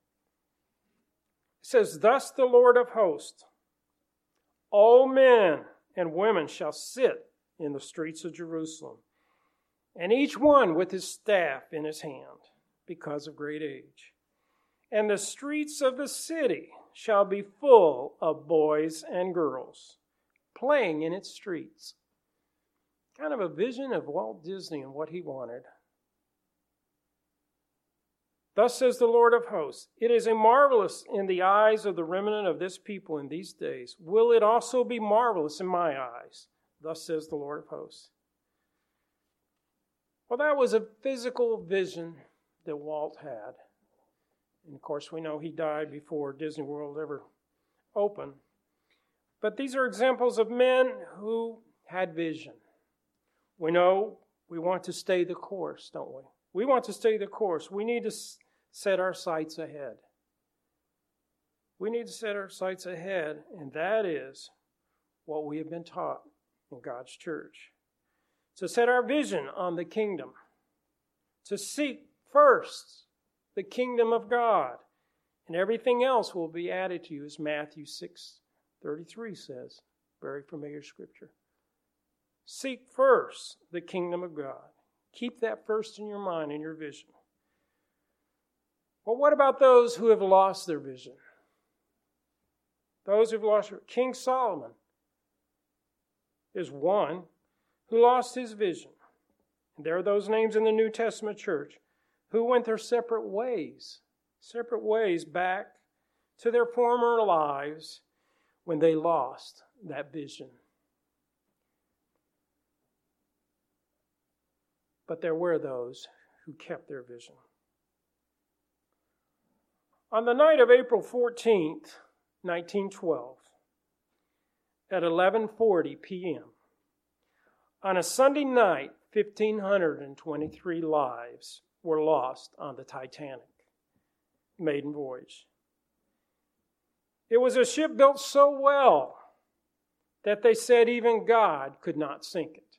It says, "Thus the Lord of hosts, all men and women shall sit in the streets of Jerusalem, and each one with his staff in his hand, because of great age. And the streets of the city shall be full of boys and girls, playing in its streets." Kind of a vision of Walt Disney and what he wanted. Thus says the Lord of hosts, "It is a marvelous in the eyes of the remnant of this people in these days. Will it also be marvelous in my eyes? Thus says the Lord of hosts." Well, that was a physical vision that Walt had. And of course, we know he died before Disney World ever opened. But these are examples of men who had vision. We know we want to stay the course, don't we? We want to stay the course. We need to set our sights ahead. We need to set our sights ahead, and that is what we have been taught in God's church. To set our vision on the kingdom. To seek first the kingdom of God, and everything else will be added to you, as Matthew 6:33 says. Very familiar scripture. Seek first the kingdom of God. Keep that first in your mind and your vision. Well, what about those who have lost their vision? Those who have lost their... King Solomon is one who lost his vision. And there are those names in the New Testament church who went their separate ways back to their former lives when they lost that vision. But there were those who kept their vision. On the night of April 14th, 1912, at 11:40 p.m., on a Sunday night, 1,523 lives were lost on the Titanic maiden voyage. It was a ship built so well that they said even God could not sink it.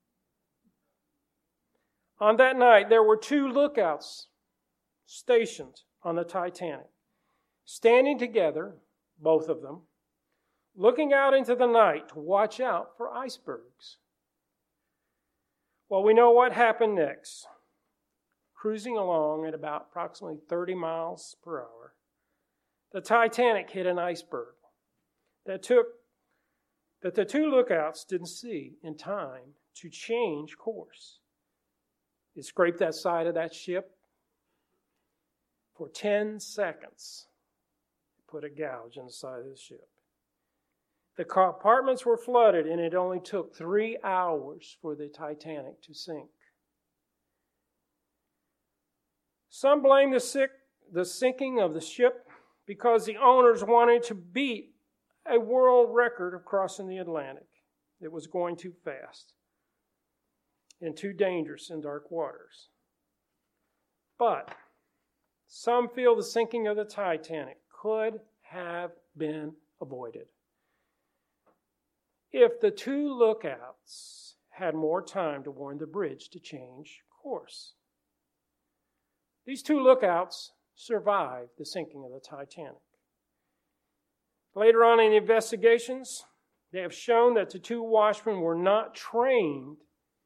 On that night, there were 2 lookouts stationed on the Titanic, standing together, both of them, looking out into the night to watch out for icebergs. Well, we know what happened next. Cruising along at about approximately 30 miles per hour, the Titanic hit an iceberg that the 2 lookouts didn't see in time to change course. It scraped that side of that ship for 10 seconds. It put a gouge in the side of the ship. The compartments were flooded, and it only took 3 hours for the Titanic to sink. Some blame the sinking of the ship because the owners wanted to beat a world record of crossing the Atlantic. It was going too fast and too dangerous in dark waters. But some feel the sinking of the Titanic could have been avoided if the 2 lookouts had more time to warn the bridge to change course. These 2 lookouts survived the sinking of the Titanic. Later on in the investigations, they have shown that the 2 watchmen were not trained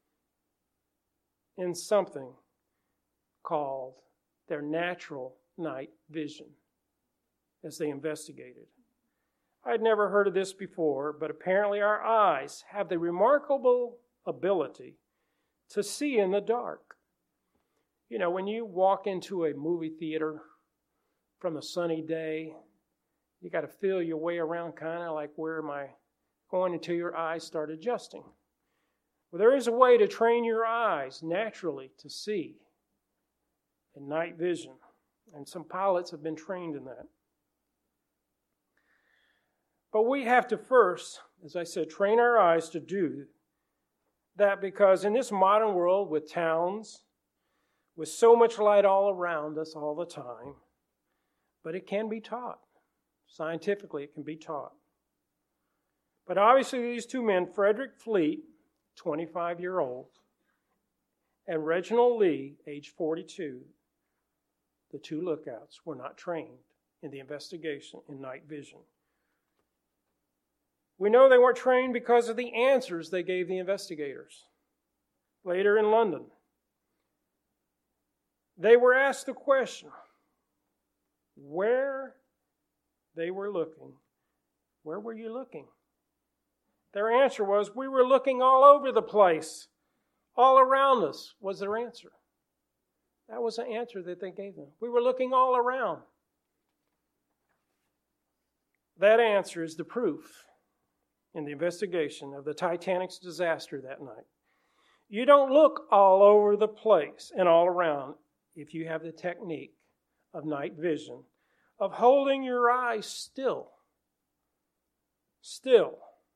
in something called their natural night vision as they investigated. I'd never heard of this before, but apparently our eyes have the remarkable ability to see in the dark. You know, when you walk into a movie theater from a sunny day, you got to feel your way around, kind of like where am I going, until your eyes start adjusting. Well, there is a way to train your eyes naturally to see in night vision, and some pilots have been trained in that. But we have to first, as I said, train our eyes to do that, because in this modern world with towns, with so much light all around us all the time, but it can be taught. Scientifically, it can be taught. But obviously these 2 men, Frederick Fleet, 25-year-old, and Reginald Lee, age 42, the 2 lookouts, were not trained in the investigation in night vision. We know they weren't trained because of the answers they gave the investigators. Later in London, they were asked the question where they were looking. Where were you looking? Their answer was, we were looking all over the place. All around us was their answer. That was the answer that they gave them. We were looking all around. That answer is the proof in the investigation of the Titanic's disaster that night. You don't look all over the place and all around if you have the technique of night vision, of holding your eyes still. Still.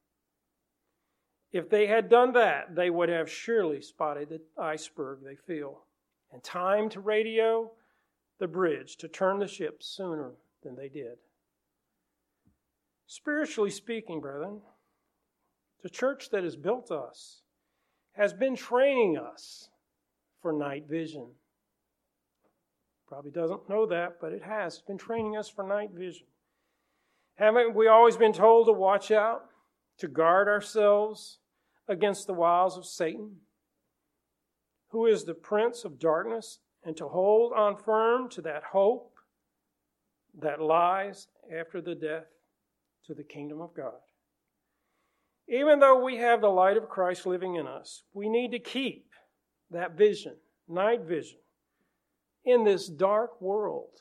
If they had done that, they would have surely spotted the iceberg they feel, and time to radio the bridge to turn the ship sooner than they did. Spiritually speaking, brethren, the church that has built us has been training us for night vision. Probably doesn't know that, but it has been training us for night vision. Haven't we always been told to watch out, to guard ourselves against the wiles of Satan, who is the prince of darkness, and to hold on firm to that hope that lies after the death to the kingdom of God? Even though we have the light of Christ living in us, we need to keep that vision, night vision, in this dark world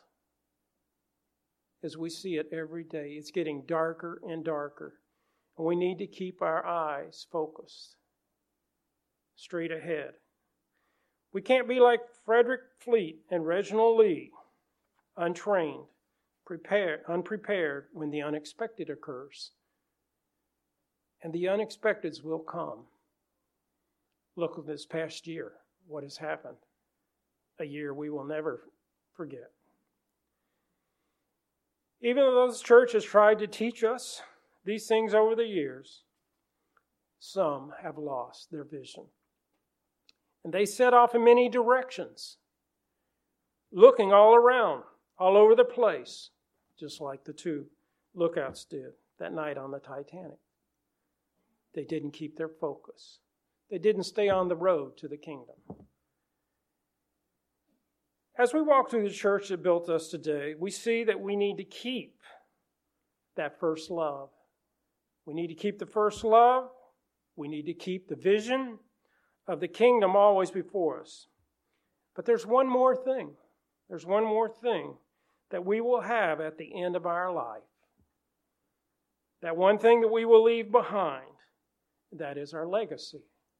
as we see it every day. It's getting darker and darker. And we need to keep our eyes focused straight ahead. We can't be like Frederick Fleet and Reginald Lee, untrained, unprepared when the unexpected occurs. And the unexpecteds will come. Look at this past year, what has happened. A year we will never forget. Even though those churches tried to teach us these things over the years, some have lost their vision. And they set off in many directions, looking all around, all over the place, just like the two lookouts did that night on the Titanic. They didn't keep their focus. They didn't stay on the road to the kingdom. As we walk through the church that built us today, we see that we need to keep that first love. We need to keep the first love. We need to keep the vision of the kingdom always before us. But there's one more thing. There's one more thing that we will have at the end of our life. That one thing that we will leave behind, that is our legacy.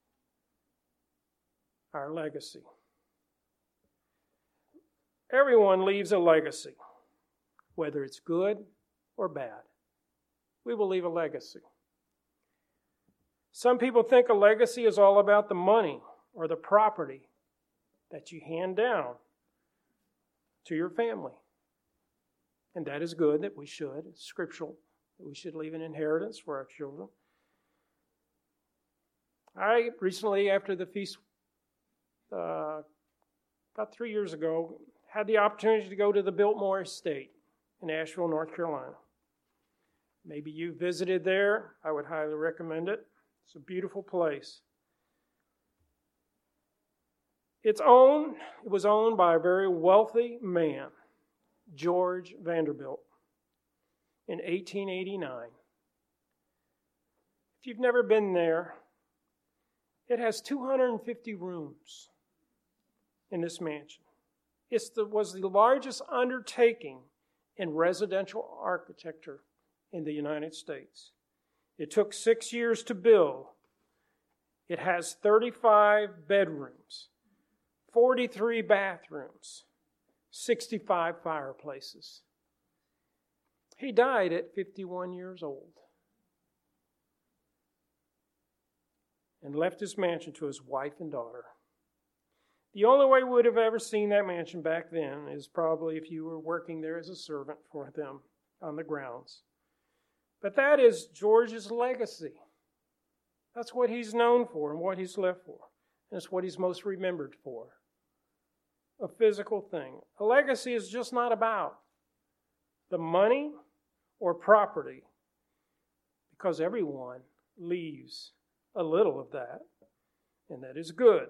Our legacy. Everyone leaves a legacy, whether it's good or bad. We will leave a legacy. Some people think a legacy is all about the money or the property that you hand down to your family. And that is good, that we should. It's scriptural, that we should leave an inheritance for our children. I recently, after the feast, about 3 years ago, had the opportunity to go to the Biltmore Estate in Asheville, North Carolina. Maybe you visited there. I would highly recommend it. It's a beautiful place. It was owned by a very wealthy man, George Vanderbilt, in 1889. If you've never been there, it has 250 rooms in this mansion. It was the largest undertaking in residential architecture in the United States. It took 6 years to build. It has 35 bedrooms, 43 bathrooms, 65 fireplaces. He died at 51 years old and left his mansion to his wife and daughter. The only way we would have ever seen that mansion back then is probably if you were working there as a servant for them on the grounds. But that is George's legacy. That's what he's known for and what he's left for. And it's what he's most remembered for. A physical thing. A legacy is just not about the money or property, because everyone leaves a little of that, and that is good.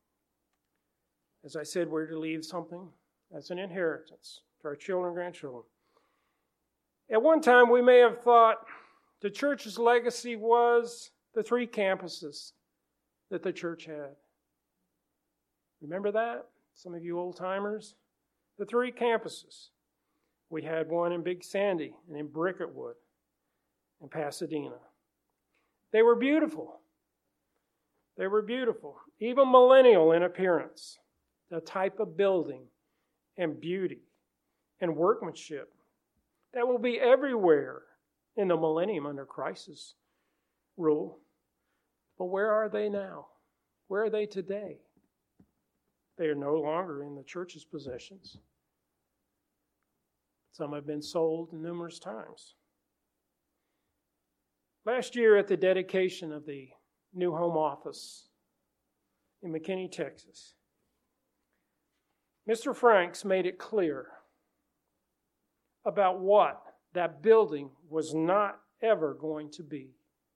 As I said, we're to leave something as an inheritance to our children and grandchildren. At one time, we may have thought the church's legacy was the 3 campuses that the church had. Remember that? Some of you old-timers? The 3 campuses. We had one in Big Sandy and in Bricketwood and Pasadena. They were beautiful. They were beautiful. Even millennial in appearance. The type of building and beauty and workmanship that will be everywhere in the millennium under Christ's rule. But where are they now? Where are they today? They are no longer in the church's possessions. Some have been sold numerous times. Last year at the dedication of the new home office in McKinney, Texas, Mr. Franks made it clear about what that building was not ever going to be.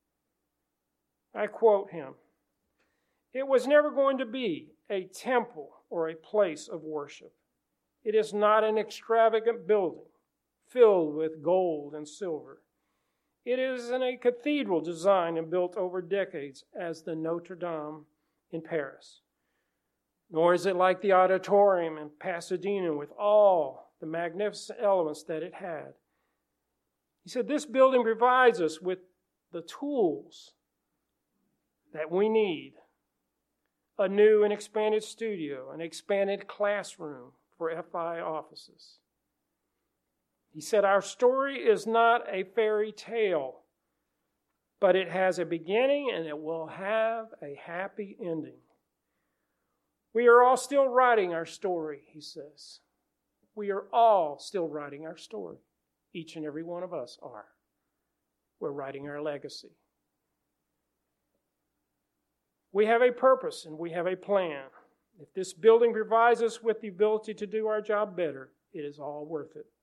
I quote him, "It was never going to be a temple or a place of worship. It is not an extravagant building filled with gold and silver. It isn't a cathedral designed and built over decades as the Notre Dame in Paris. Nor is it like the auditorium in Pasadena with all the magnificent elements that it had. He said, this building provides us with the tools that we need. A new and expanded studio, an expanded classroom for FI offices. He said, our story is not a fairy tale, but it has a beginning and it will have a happy ending. We are all still writing our story, he says. We are all still writing our story. Each and every one of us are. We're writing our legacy. We have a purpose and we have a plan. If this building provides us with the ability to do our job better, it is all worth it.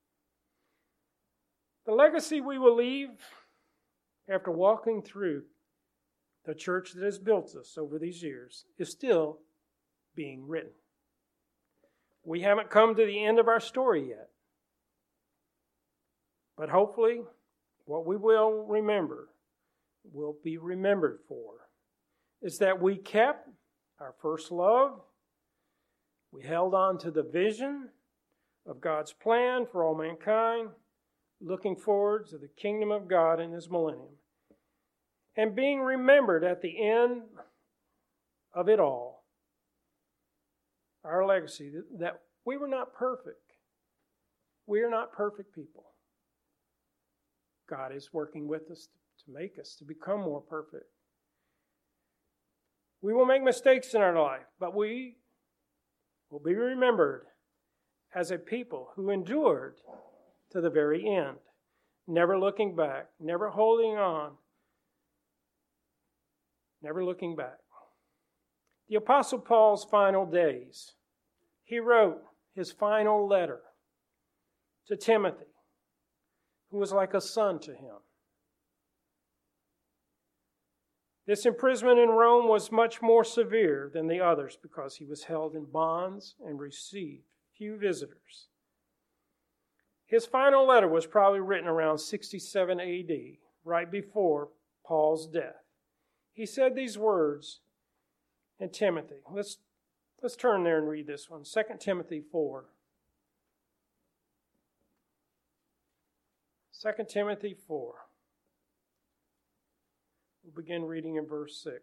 The legacy we will leave after walking through the church that has built us over these years is still being written. We haven't come to the end of our story yet. But hopefully, what we will remember, will be remembered for, is that we kept our first love. We held on to the vision of God's plan for all mankind, looking forward to the kingdom of God in His millennium. And being remembered at the end of it all, our legacy, that we were not perfect. We are not perfect people. God is working with us to make us, to become more perfect. We will make mistakes in our life, but we will be remembered as a people who endured to the very end, never looking back, never holding on, never looking back. The Apostle Paul's final days, he wrote his final letter to Timothy, who was like a son to him. This imprisonment in Rome was much more severe than the others because he was held in bonds and received few visitors. His final letter was probably written around 67 AD, right before Paul's death. He said these words in Timothy. Let's turn there and read this one. 2 Timothy 4. 2 Timothy 4. We'll begin reading in verse 6.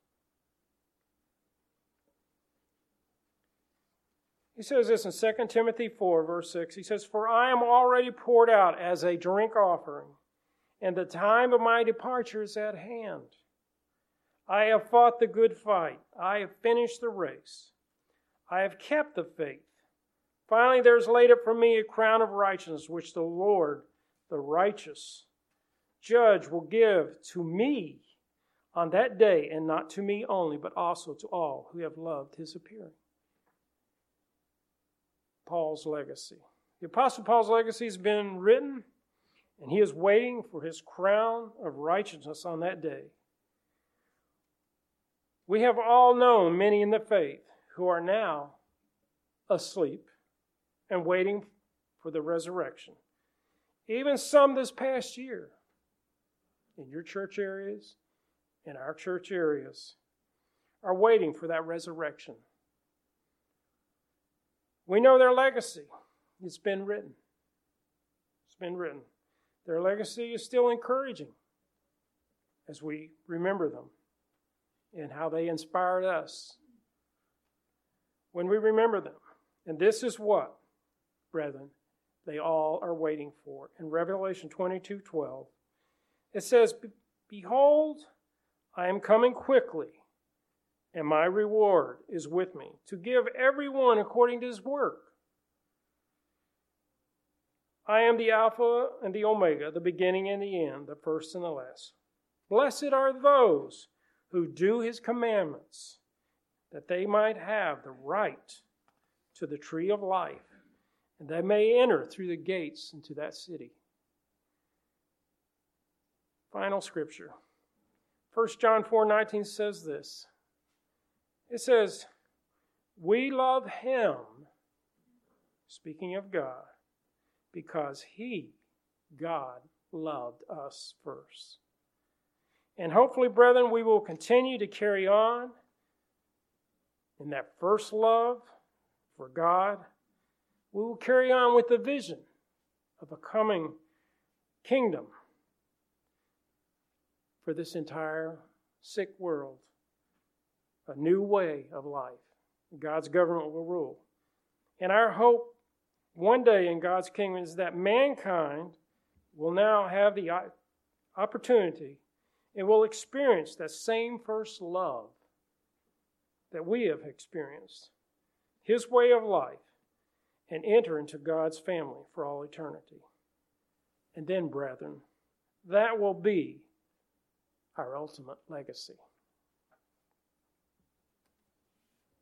He says this in 2 Timothy 4, verse 6. He says, for I am already poured out as a drink offering, and the time of my departure is at hand. I have fought the good fight. I have finished the race. I have kept the faith. Finally, there is laid up for me a crown of righteousness, which the Lord, the righteous judge, will give to me on that day, and not to me only, but also to all who have loved His appearing. Paul's legacy. The Apostle Paul's legacy has been written, and he is waiting for his crown of righteousness on that day. We have all known many in the faith who are now asleep and waiting for the resurrection. Even some this past year, in your church areas, in our church areas, are waiting for that resurrection. We know their legacy. It's been written. It's been written. Their legacy is still encouraging as we remember them and how they inspired us when we remember them. And this is what, brethren, they all are waiting for. In Revelation 22:12, it says, behold, I am coming quickly, and my reward is with me, to give everyone according to his work. I am the Alpha and the Omega, the beginning and the end, the first and the last. Blessed are those who do His commandments, that they might have the right to the tree of life, and they may enter through the gates into that city. Final scripture. 1 John 4:19 says this. It says, we love Him, speaking of God, because He, God, loved us first. And hopefully, brethren, we will continue to carry on in that first love for God. We will carry on with the vision of a coming kingdom for this entire sick world, a new way of life. God's government will rule. And our hope one day in God's kingdom is that mankind will now have the opportunity and will experience that same first love that we have experienced, His way of life, and enter into God's family for all eternity. And then, brethren, that will be our ultimate legacy.